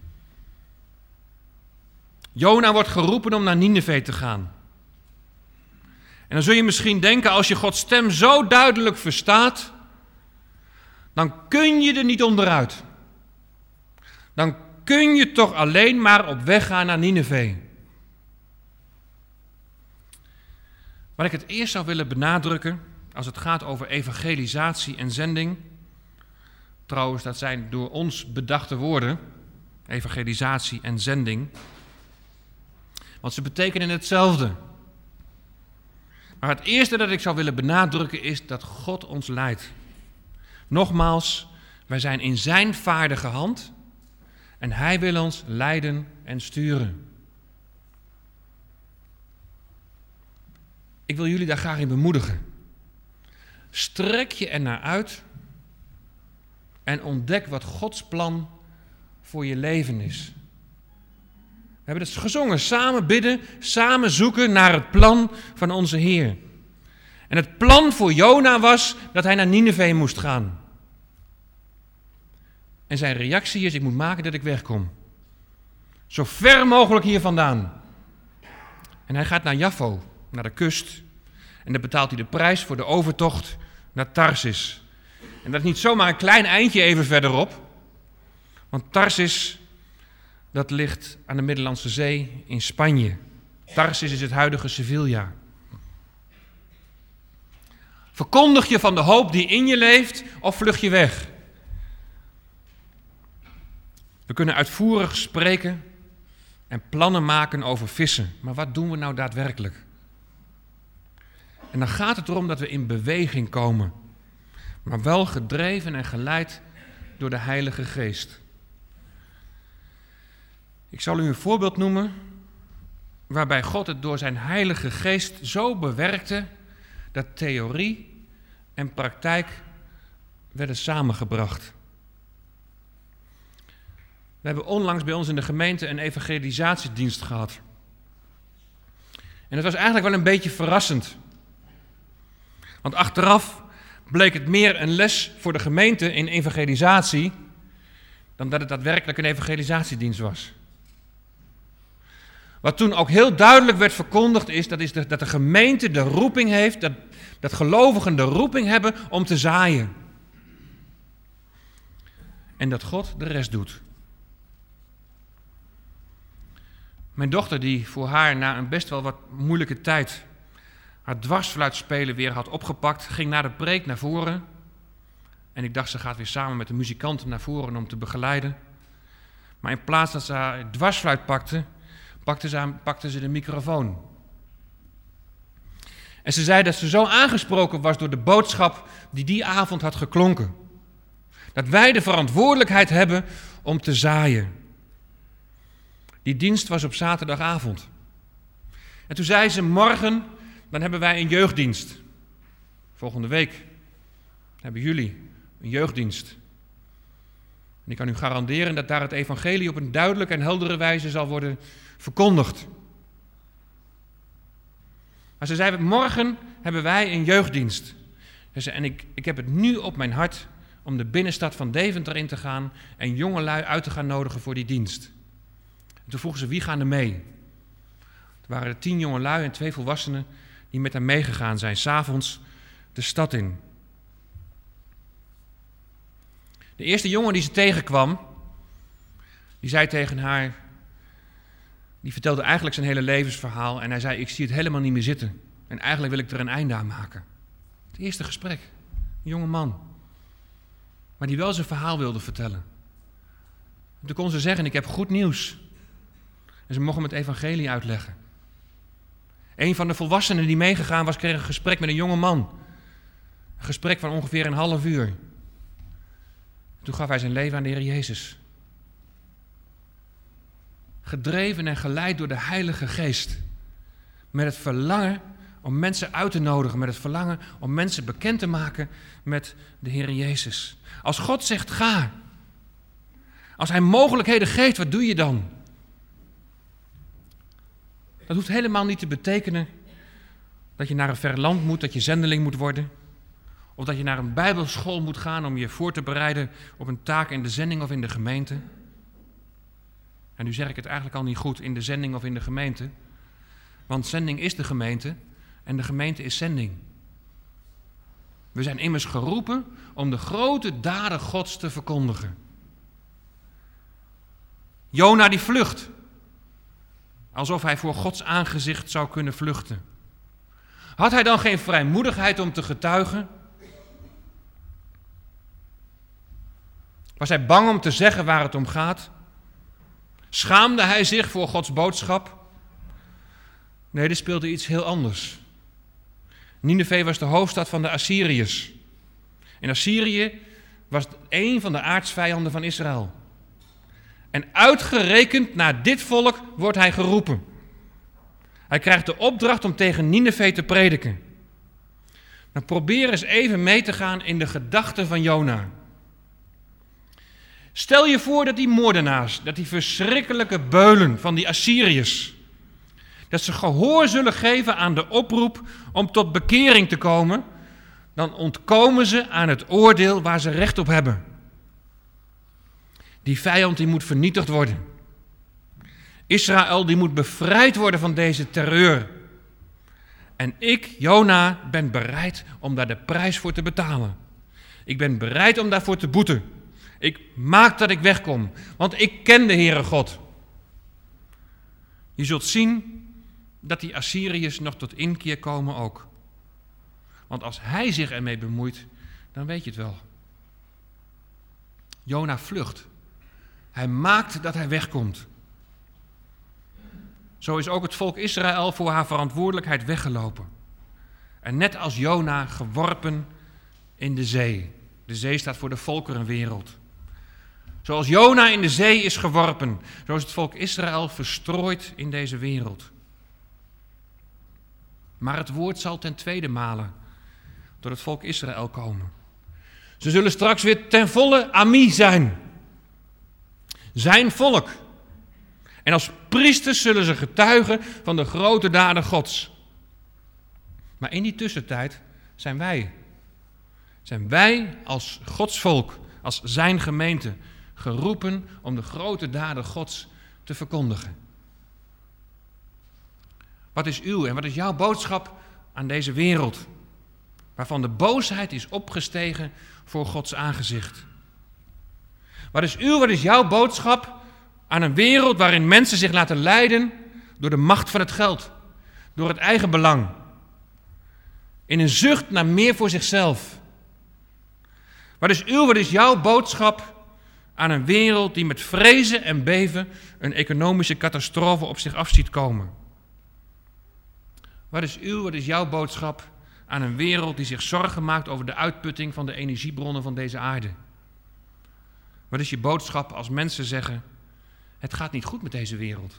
Jona wordt geroepen om naar Nineve te gaan. En dan zul je misschien denken, als je Gods stem zo duidelijk verstaat, dan kun je er niet onderuit. Dan kun je toch alleen maar op weg gaan naar Nineve. Wat ik het eerst zou willen benadrukken, als het gaat over evangelisatie en zending. Trouwens, dat zijn door ons bedachte woorden, evangelisatie en zending. Want ze betekenen hetzelfde. Maar het eerste dat ik zou willen benadrukken is dat God ons leidt. Nogmaals, Wij zijn in zijn vaardige hand en hij wil ons leiden en sturen. Ik wil jullie daar graag in bemoedigen. Strek je er naar uit en ontdek wat Gods plan voor je leven is. We hebben het gezongen, samen bidden, samen zoeken naar het plan van onze Heer. En het plan voor Jona was dat hij naar Nineve moest gaan. En zijn reactie is, ik moet maken dat ik wegkom. Zo ver mogelijk hier vandaan. En hij gaat naar Jaffo, naar de kust. En dan betaalt hij de prijs voor de overtocht naar Tarsis. En dat is niet zomaar een klein eindje even verderop. Want Tarsis, dat ligt aan de Middellandse Zee in Spanje. Tarsis is het huidige Sevilla. Verkondig je van de hoop die in je leeft of vlug je weg? We kunnen uitvoerig spreken en plannen maken over vissen. Maar wat doen we nou daadwerkelijk? En dan gaat het erom dat we in beweging komen. Maar wel gedreven en geleid door de Heilige Geest. Ik zal u een voorbeeld noemen waarbij God het door zijn Heilige Geest zo bewerkte dat theorie en praktijk werden samengebracht. We hebben onlangs bij ons in de gemeente een evangelisatiedienst gehad. En dat was eigenlijk wel een beetje verrassend. Want achteraf bleek het meer een les voor de gemeente in evangelisatie dan dat het daadwerkelijk een evangelisatiedienst was. Wat toen ook heel duidelijk werd verkondigd is dat de gemeente de roeping heeft, dat gelovigen de roeping hebben om te zaaien. En dat God de rest doet. Mijn dochter, die voor haar na een best wel wat moeilijke tijd haar dwarsfluitspelen weer had opgepakt, ging na de preek naar voren. En ik dacht, ze gaat weer samen met de muzikanten naar voren om te begeleiden. Maar in plaats dat ze haar dwarsfluit pakte ze de microfoon. En ze zei dat ze zo aangesproken was door de boodschap die avond had geklonken. Dat wij de verantwoordelijkheid hebben om te zaaien. Die dienst was op zaterdagavond. En toen zei ze, morgen dan hebben wij een jeugddienst. Volgende week hebben jullie een jeugddienst. En ik kan u garanderen dat daar het evangelie op een duidelijke en heldere wijze zal worden verkondigd. Maar ze zei, morgen hebben wij een jeugddienst. En ik heb het nu op mijn hart om de binnenstad van Deventer in te gaan en jongelui uit te gaan nodigen voor die dienst. En toen vroegen ze, wie gaan er mee? Er waren er 10 jongelui en 2 volwassenen die met haar meegegaan zijn, 's avonds de stad in. De eerste jongen die ze tegenkwam, die zei tegen haar, die vertelde eigenlijk zijn hele levensverhaal en hij zei, ik zie het helemaal niet meer zitten. En eigenlijk wil ik er een einde aan maken. Het eerste gesprek, een jonge man, maar die wel zijn verhaal wilde vertellen. En toen kon ze zeggen, ik heb goed nieuws. En ze mocht hem het evangelie uitleggen. Een van de volwassenen die meegegaan was, kreeg een gesprek met een jonge man. Een gesprek van ongeveer een half uur. Toen gaf hij zijn leven aan de Heer Jezus. Gedreven en geleid door de Heilige Geest. Met het verlangen om mensen uit te nodigen. Met het verlangen om mensen bekend te maken met de Heer Jezus. Als God zegt, ga. Als hij mogelijkheden geeft, wat doe je dan? Dat hoeft helemaal niet te betekenen dat je naar een ver land moet, dat je zendeling moet worden. Of dat je naar een bijbelschool moet gaan om je voor te bereiden op een taak in de zending of in de gemeente. En nu zeg ik het eigenlijk al niet goed, in de zending of in de gemeente. Want zending is de gemeente en de gemeente is zending. We zijn immers geroepen om de grote daden Gods te verkondigen. Jona die vlucht. Alsof hij voor Gods aangezicht zou kunnen vluchten. Had hij dan geen vrijmoedigheid om te getuigen? Was hij bang om te zeggen waar het om gaat? Schaamde hij zich voor Gods boodschap? Nee, er speelde iets heel anders. Nineve was de hoofdstad van de Assyriërs. En Assyrië was een van de aartsvijanden van Israël. En uitgerekend naar dit volk wordt hij geroepen. Hij krijgt de opdracht om tegen Nineve te prediken. Nou, probeer eens even mee te gaan in de gedachten van Jona. Stel je voor dat die moordenaars, dat die verschrikkelijke beulen van die Assyriërs, dat ze gehoor zullen geven aan de oproep om tot bekering te komen, dan ontkomen ze aan het oordeel waar ze recht op hebben. Die vijand die moet vernietigd worden. Israël die moet bevrijd worden van deze terreur. En ik, Jona, ben bereid om daar de prijs voor te betalen. Ik ben bereid om daarvoor te boeten. Ik maak dat ik wegkom, want ik ken de Heere God. Je zult zien dat die Assyriërs nog tot inkeer komen ook. Want als hij zich ermee bemoeit, dan weet je het wel. Jona vlucht. Hij maakt dat hij wegkomt. Zo is ook het volk Israël voor haar verantwoordelijkheid weggelopen. En net als Jona geworpen in de zee. De zee staat voor de volkerenwereld. Zoals Jona in de zee is geworpen, zo is het volk Israël verstrooid in deze wereld. Maar het woord zal ten tweede male door het volk Israël komen. Ze zullen straks weer ten volle Ami zijn. Zijn volk. En als priesters zullen ze getuigen van de grote daden Gods. Maar in die tussentijd zijn wij als Gods volk, als zijn gemeente, geroepen om de grote daden Gods te verkondigen. Wat is uw en wat is jouw boodschap aan deze wereld, waarvan de boosheid is opgestegen voor Gods aangezicht? Wat is jouw boodschap aan een wereld waarin mensen zich laten leiden door de macht van het geld, door het eigen belang, in een zucht naar meer voor zichzelf? Wat is jouw boodschap aan een wereld die met vrezen en beven een economische catastrofe op zich af ziet komen? Wat is jouw boodschap aan een wereld die zich zorgen maakt over de uitputting van de energiebronnen van deze aarde? Wat is je boodschap als mensen zeggen, het gaat niet goed met deze wereld?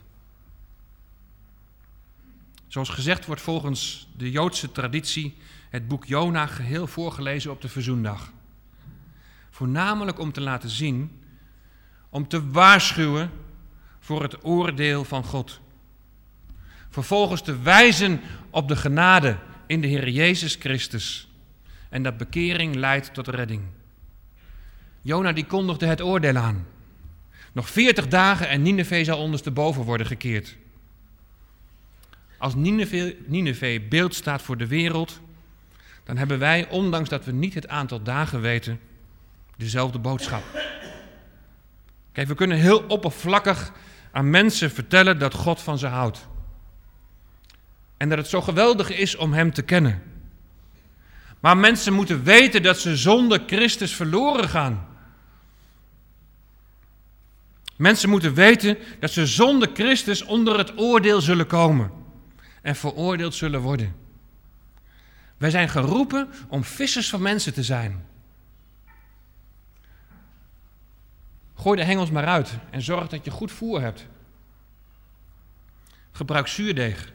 Zoals gezegd wordt volgens de Joodse traditie het boek Jona geheel voorgelezen op de Verzoendag. Voornamelijk om te laten zien, om te waarschuwen voor het oordeel van God. Vervolgens te wijzen op de genade in de Heer Jezus Christus. En dat bekering leidt tot redding. Jona die kondigde het oordeel aan. Nog 40 dagen en Nineve zal ondersteboven worden gekeerd. Als Nineve beeld staat voor de wereld, dan hebben wij, ondanks dat we niet het aantal dagen weten, dezelfde boodschap. Kijk, we kunnen heel oppervlakkig aan mensen vertellen dat God van ze houdt. En dat het zo geweldig is om hem te kennen. Maar mensen moeten weten dat ze zonder Christus verloren gaan. Mensen moeten weten dat ze zonder Christus onder het oordeel zullen komen en veroordeeld zullen worden. Wij zijn geroepen om vissers van mensen te zijn. Gooi de hengels maar uit en zorg dat je goed voer hebt. Gebruik zuurdeeg.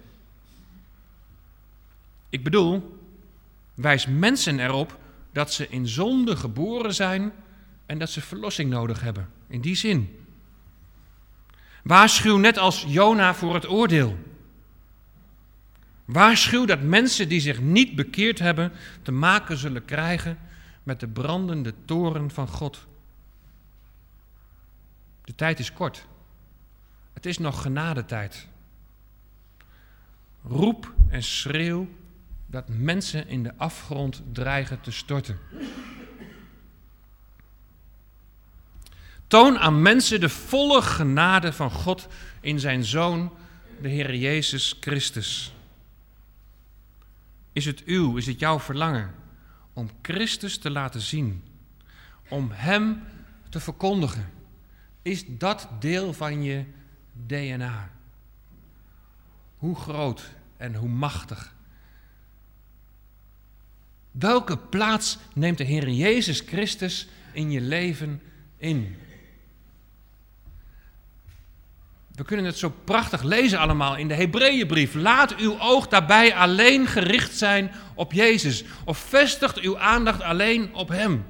Ik bedoel, wijs mensen erop dat ze in zonde geboren zijn en dat ze verlossing nodig hebben. In die zin. Waarschuw net als Jona voor het oordeel. Waarschuw dat mensen die zich niet bekeerd hebben te maken zullen krijgen met de brandende toorn van God. De tijd is kort. Het is nog genadetijd. Roep en schreeuw dat mensen in de afgrond dreigen te storten. Toon aan mensen de volle genade van God in zijn Zoon, de Heer Jezus Christus. Is het jouw verlangen om Christus te laten zien, om Hem te verkondigen? Is dat deel van je DNA? Hoe groot en hoe machtig. Welke plaats neemt de Heer Jezus Christus in je leven in. We kunnen het zo prachtig lezen allemaal in de Hebreeënbrief. Laat uw oog daarbij alleen gericht zijn op Jezus. Of vestigt uw aandacht alleen op Hem.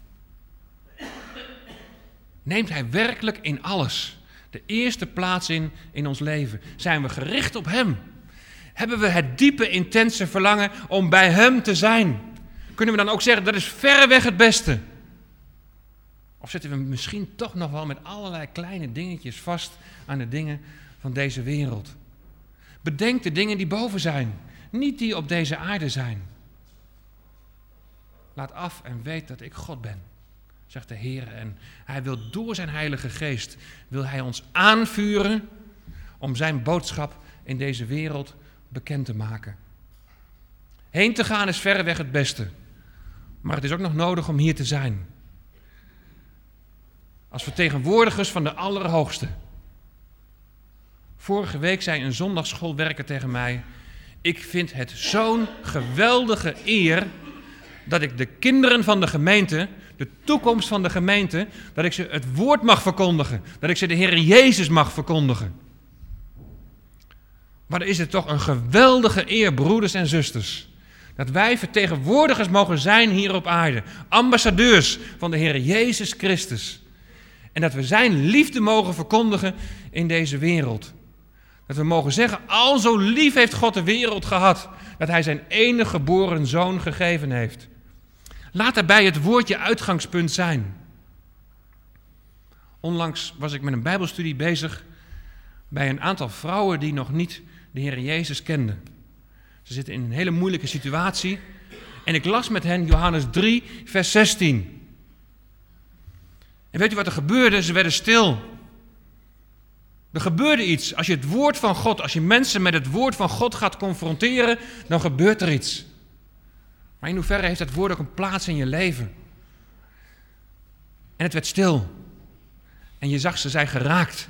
Neemt Hij werkelijk in alles de eerste plaats in ons leven? Zijn we gericht op Hem? Hebben we het diepe, intense verlangen om bij Hem te zijn? Kunnen we dan ook zeggen, dat is verreweg het beste? Of zitten we misschien toch nog wel met allerlei kleine dingetjes vast aan de dingen van deze wereld? Bedenk de dingen die boven zijn, niet die op deze aarde zijn. Laat af en weet dat ik God ben, zegt de Heer. En Hij wil door zijn Heilige Geest, wil Hij ons aanvuren om zijn boodschap in deze wereld bekend te maken. Heen te gaan is verreweg het beste, maar het is ook nog nodig om hier te zijn. Als vertegenwoordigers van de Allerhoogste. Vorige week zei een zondagsschoolwerker tegen mij: ik vind het zo'n geweldige eer dat ik de kinderen van de gemeente, de toekomst van de gemeente, dat ik ze het woord mag verkondigen. Dat ik ze de Heer Jezus mag verkondigen. Maar dan is het toch een geweldige eer, broeders en zusters, dat wij vertegenwoordigers mogen zijn hier op aarde. Ambassadeurs van de Heer Jezus Christus. En dat we zijn liefde mogen verkondigen in deze wereld. Dat we mogen zeggen, al zo lief heeft God de wereld gehad, dat Hij zijn enige geboren zoon gegeven heeft. Laat daarbij het woordje uitgangspunt zijn. Onlangs was ik met een bijbelstudie bezig bij een aantal vrouwen die nog niet de Heer Jezus kenden. Ze zitten in een hele moeilijke situatie. En ik las met hen Johannes 3, vers 16. En weet u wat er gebeurde? Ze werden stil. Er gebeurde iets. Als je het woord van God, als je mensen met het woord van God gaat confronteren, dan gebeurt er iets. Maar in hoeverre heeft het woord ook een plaats in je leven? En het werd stil. En je zag, ze zijn geraakt.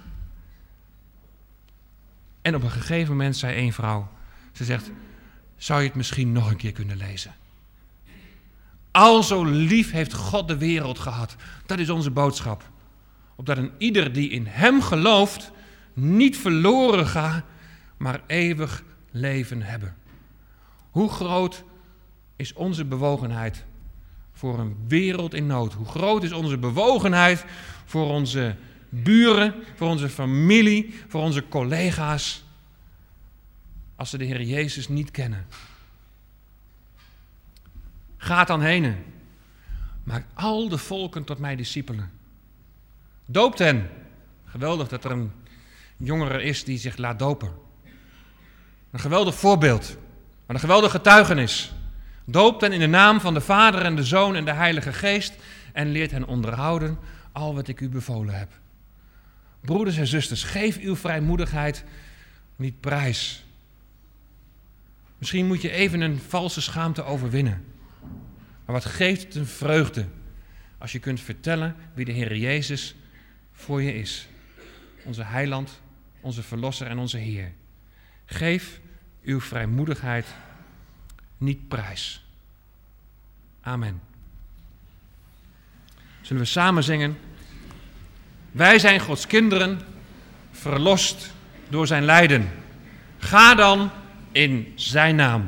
En op een gegeven moment zei één vrouw, ze zegt, zou je het misschien nog een keer kunnen lezen? Al zo lief heeft God de wereld gehad. Dat is onze boodschap. Opdat een ieder die in Hem gelooft, niet verloren gaat, maar eeuwig leven hebben. Hoe groot is onze bewogenheid voor een wereld in nood? Hoe groot is onze bewogenheid voor onze buren, voor onze familie, voor onze collega's, als ze de Heer Jezus niet kennen? Ga dan heen. Maak al de volken tot mijn discipelen. Doopt hen. Geweldig dat er een jongere is die zich laat dopen. Een geweldig voorbeeld. Maar een geweldig getuigenis. Doopt hen in de naam van de Vader en de Zoon en de Heilige Geest. En leert hen onderhouden al wat ik u bevolen heb. Broeders en zusters, geef uw vrijmoedigheid niet prijs. Misschien moet je even een valse schaamte overwinnen. Maar wat geeft het een vreugde als je kunt vertellen wie de Heer Jezus voor je is. Onze heiland, onze verlosser en onze Heer. Geef uw vrijmoedigheid niet prijs. Amen. Zullen we samen zingen? Wij zijn Gods kinderen, verlost door zijn lijden. Ga dan in zijn naam.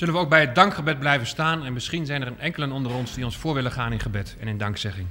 zullen we ook bij het dankgebed blijven staan en misschien zijn er enkelen onder ons die ons voor willen gaan in gebed en in dankzegging.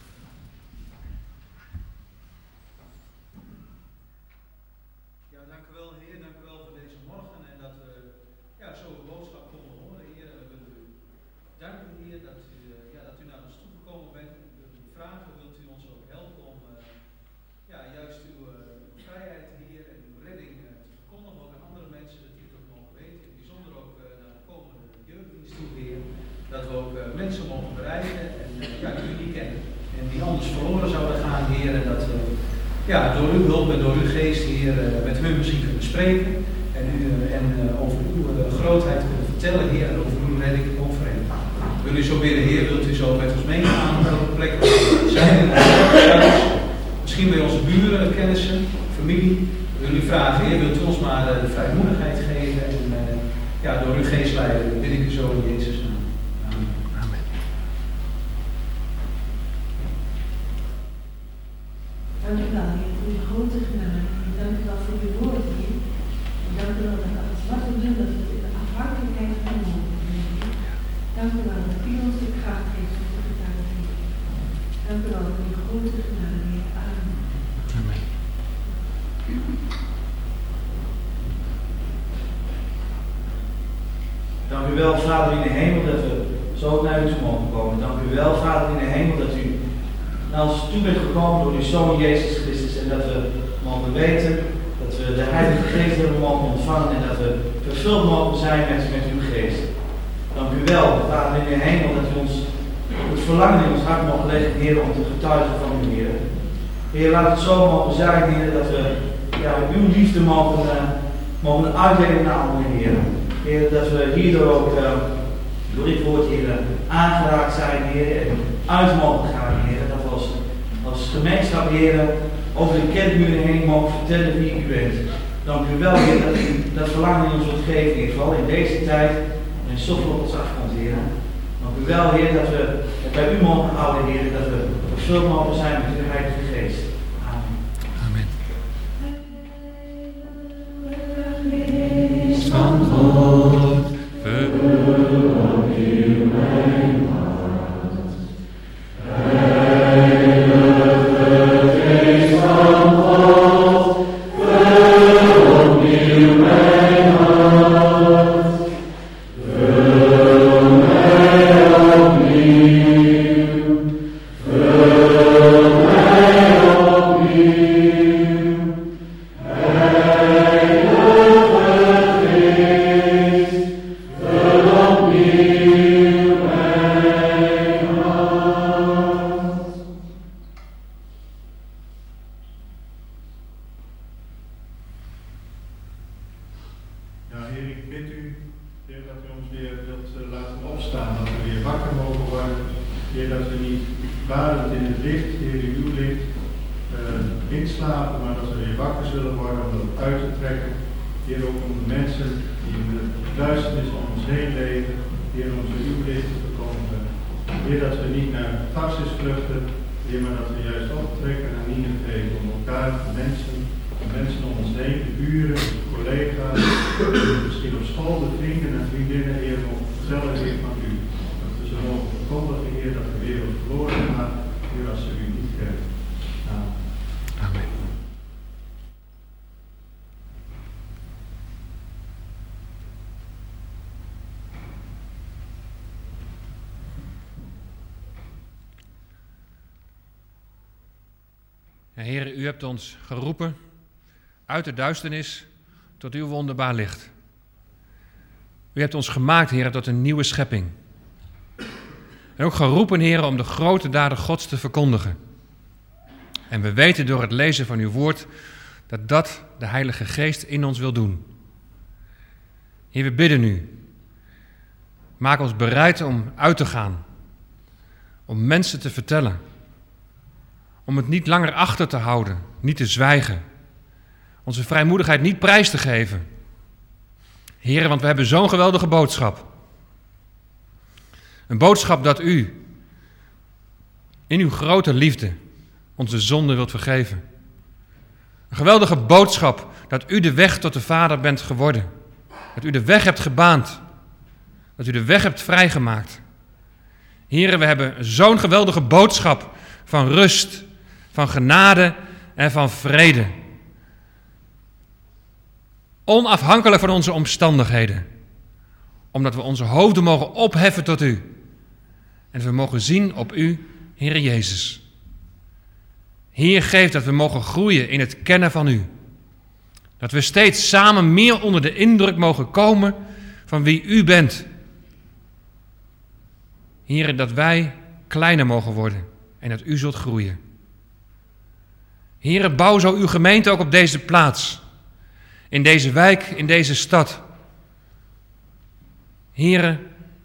Ja, dank u wel, Heer. Dank u wel voor deze morgen en dat we zo'n boodschap konden horen, Heer. We willen u danken, Heer, dat u naar ons toegekomen bent. We willen u vragen, wilt u ons ook helpen om juist uw vrijheid, Heer, en uw redding te verkondigen, ook aan andere mensen, dat die het ook mogen weten. In het bijzonder ook naar de komende jeugddienst toe, Heer. Dat we ook mensen mogen bereiken en die u niet kennen. En die anders verloren zouden gaan, Heer. En dat we door uw hulp en door uw geest, Heer, met hun misschien kunnen spreken. En over uw grootheid kunnen vertellen, Heer. En over uw redding over hen. Wil u zo bidden, Heer, wilt u zo met ons meegaan op welke plek we zijn in ons misschien bij onze buren, kennissen, familie. Wil u vragen, Heer, wilt u ons maar de vrijmoedigheid geven. En door uw geest leiden, bid ik u zo in Jezus' naam. Amen. Dank u wel, Heer, voor uw grote genade. Dank u wel voor uw woord, Heer. En dank u wel dat alles wat we doen, dat we in de afhankelijkheid van u mogen doen. Dank u wel dat u ons de kracht geeft om te getuigen. Dank u wel voor uw grote genade, Heer. Amen. Amen. Dank u wel, Vader in de hemel, dat we zo naar u toe mogen komen. Dank u wel, Vader in de hemel, dat u naar ons toe bent gekomen door uw Zoon Jezus Christus. En dat we mogen weten dat we de Heilige Geest hebben mogen ontvangen en dat we vervuld mogen zijn met uw geest. Dank u wel, Vader in de hemel, dat u ons het verlangen in ons hart mogen leggen, Heer, om te getuigen van uw Heer. Heer, laat het zo mogen zijn, Heer, dat we uw liefde mogen uitdelen naar anderen, Heer. Heer, dat we hierdoor ook door dit woord, Heer, aangeraakt zijn, Heer, en uit mogen gaan, Heer. Dat we als gemeenschap, Heer, over de kerkmuren heen mogen vertellen wie u bent. Dank u wel, Heer, dat u dat verlangen in ons wilt geven, Heer, vooral in deze tijd, en zoveel op ons afkomt, Heer. Dank u wel, Heer, dat we het bij u mogen houden, Heer, dat we vervuld mogen zijn met uw Heilige Geest. Amen. Amen. Van God, vervul opnieuw mijn hart. Heilige Geest van God, vul opnieuw mijn hart. Vul mij opnieuw. Vul mij opnieuw. Heer, u hebt ons geroepen uit de duisternis tot uw wonderbaar licht. U hebt ons gemaakt, Heer, tot een nieuwe schepping. En ook geroepen, Heer, om de grote daden Gods te verkondigen. En we weten door het lezen van uw woord dat de Heilige Geest in ons wil doen. Heer, we bidden u. Maak ons bereid om uit te gaan. Om mensen te vertellen. Om het niet langer achter te houden, niet te zwijgen. Onze vrijmoedigheid niet prijs te geven. Heer, want we hebben zo'n geweldige boodschap. Een boodschap dat u in uw grote liefde onze zonde wilt vergeven. Een geweldige boodschap dat u de weg tot de Vader bent geworden. Dat u de weg hebt gebaand. dat u de weg hebt vrijgemaakt. Here, we hebben zo'n geweldige boodschap van rust, van genade en van vrede. Onafhankelijk van onze omstandigheden. Omdat we onze hoofden mogen opheffen tot u. En we mogen zien op u, Heere Jezus. Heer, geef dat we mogen groeien in het kennen van u. Dat we steeds samen meer onder de indruk mogen komen van wie u bent. Heer, dat wij kleiner mogen worden en dat u zult groeien. Heer, bouw zo uw gemeente ook op deze plaats. In deze wijk, in deze stad. Heer,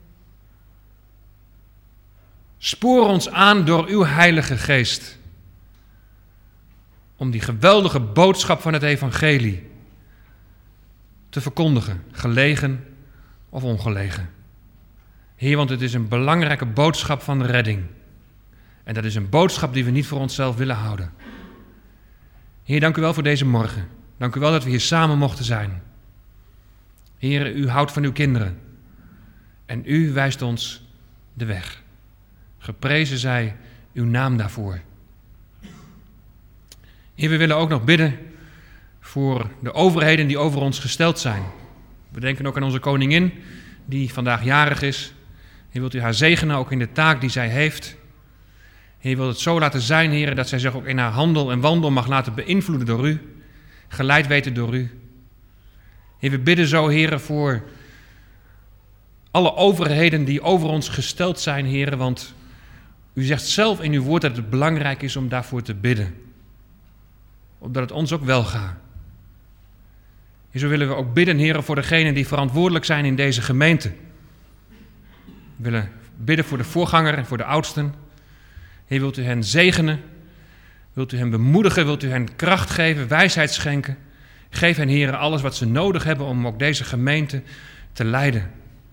spoor ons aan door uw Heilige Geest. Om die geweldige boodschap van het evangelie te verkondigen, gelegen of ongelegen. Heer, want het is een belangrijke boodschap van redding. En dat is een boodschap die we niet voor onszelf willen houden. Heer, dank u wel voor deze morgen. Dank u wel dat we hier samen mochten zijn. Heer, u houdt van uw kinderen. En u wijst ons de weg. Geprezen zij uw naam daarvoor. Heer, we willen ook nog bidden voor de overheden die over ons gesteld zijn. We denken ook aan onze koningin, die vandaag jarig is. Heer, wilt u haar zegenen, ook in de taak die zij heeft. Heer, wilt het zo laten zijn, Heer, dat zij zich ook in haar handel en wandel mag laten beïnvloeden door u. Geleid weten door u. Heer, we bidden zo, Heer, voor alle overheden die over ons gesteld zijn, Heer, want u zegt zelf in uw woord dat het belangrijk is om daarvoor te bidden. Opdat het ons ook wel gaat. En zo willen we ook bidden, Heer, voor degenen die verantwoordelijk zijn in deze gemeente. We willen bidden voor de voorganger en voor de oudsten. Heer, wilt u hen zegenen? Wilt u hen bemoedigen? Wilt u hen kracht geven, wijsheid schenken? Geef hen, Heer, alles wat ze nodig hebben om ook deze gemeente te leiden.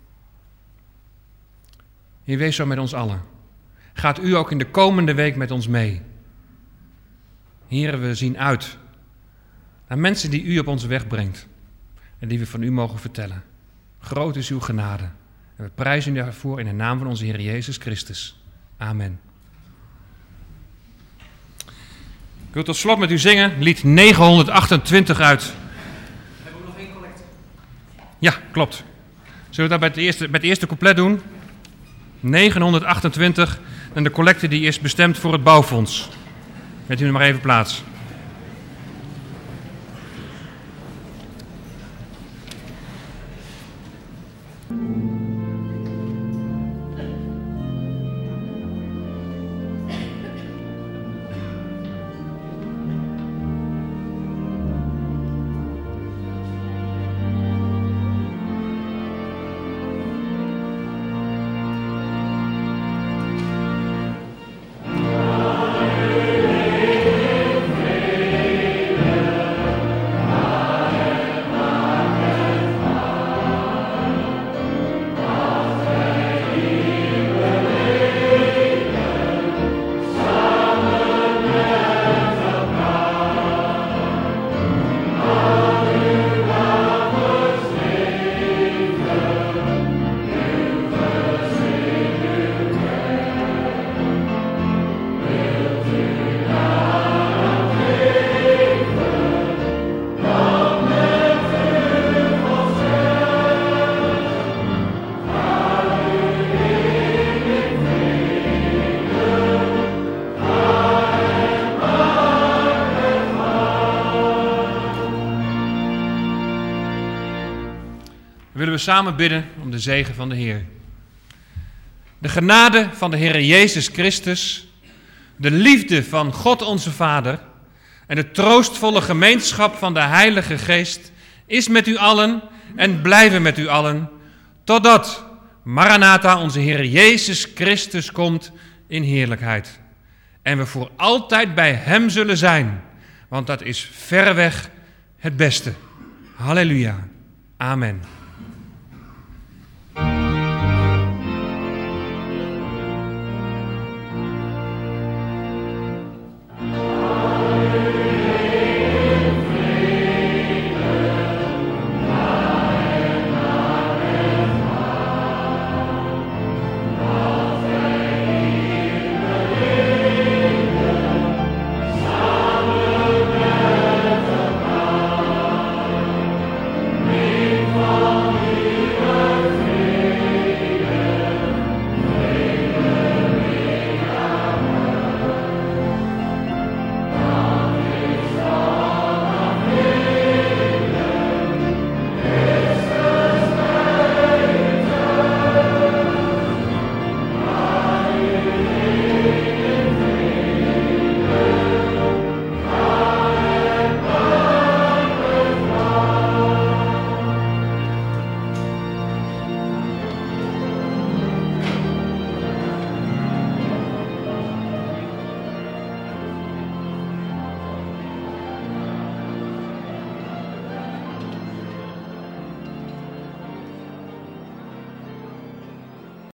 Heer, wees zo met ons allen. Gaat u ook in de komende week met ons mee. Heer, we zien uit naar mensen die u op onze weg brengt en die we van u mogen vertellen. Groot is uw genade. En we prijzen u daarvoor in de naam van onze Heer Jezus Christus. Amen. Ik wil tot slot met u zingen, lied 928 uit. Hebben we nog één collecte? Ja, klopt. Zullen we dat bij het eerste couplet doen? 928 en de collecte die is bestemd voor het bouwfonds. Neemt u er maar even plaats. Willen we samen bidden om de zegen van de Heer. De genade van de Heer Jezus Christus, de liefde van God onze Vader en de troostvolle gemeenschap van de Heilige Geest is met u allen en blijven met u allen, totdat Maranatha onze Heer Jezus Christus komt in heerlijkheid. En we voor altijd bij hem zullen zijn, want dat is verreweg het beste. Halleluja. Amen.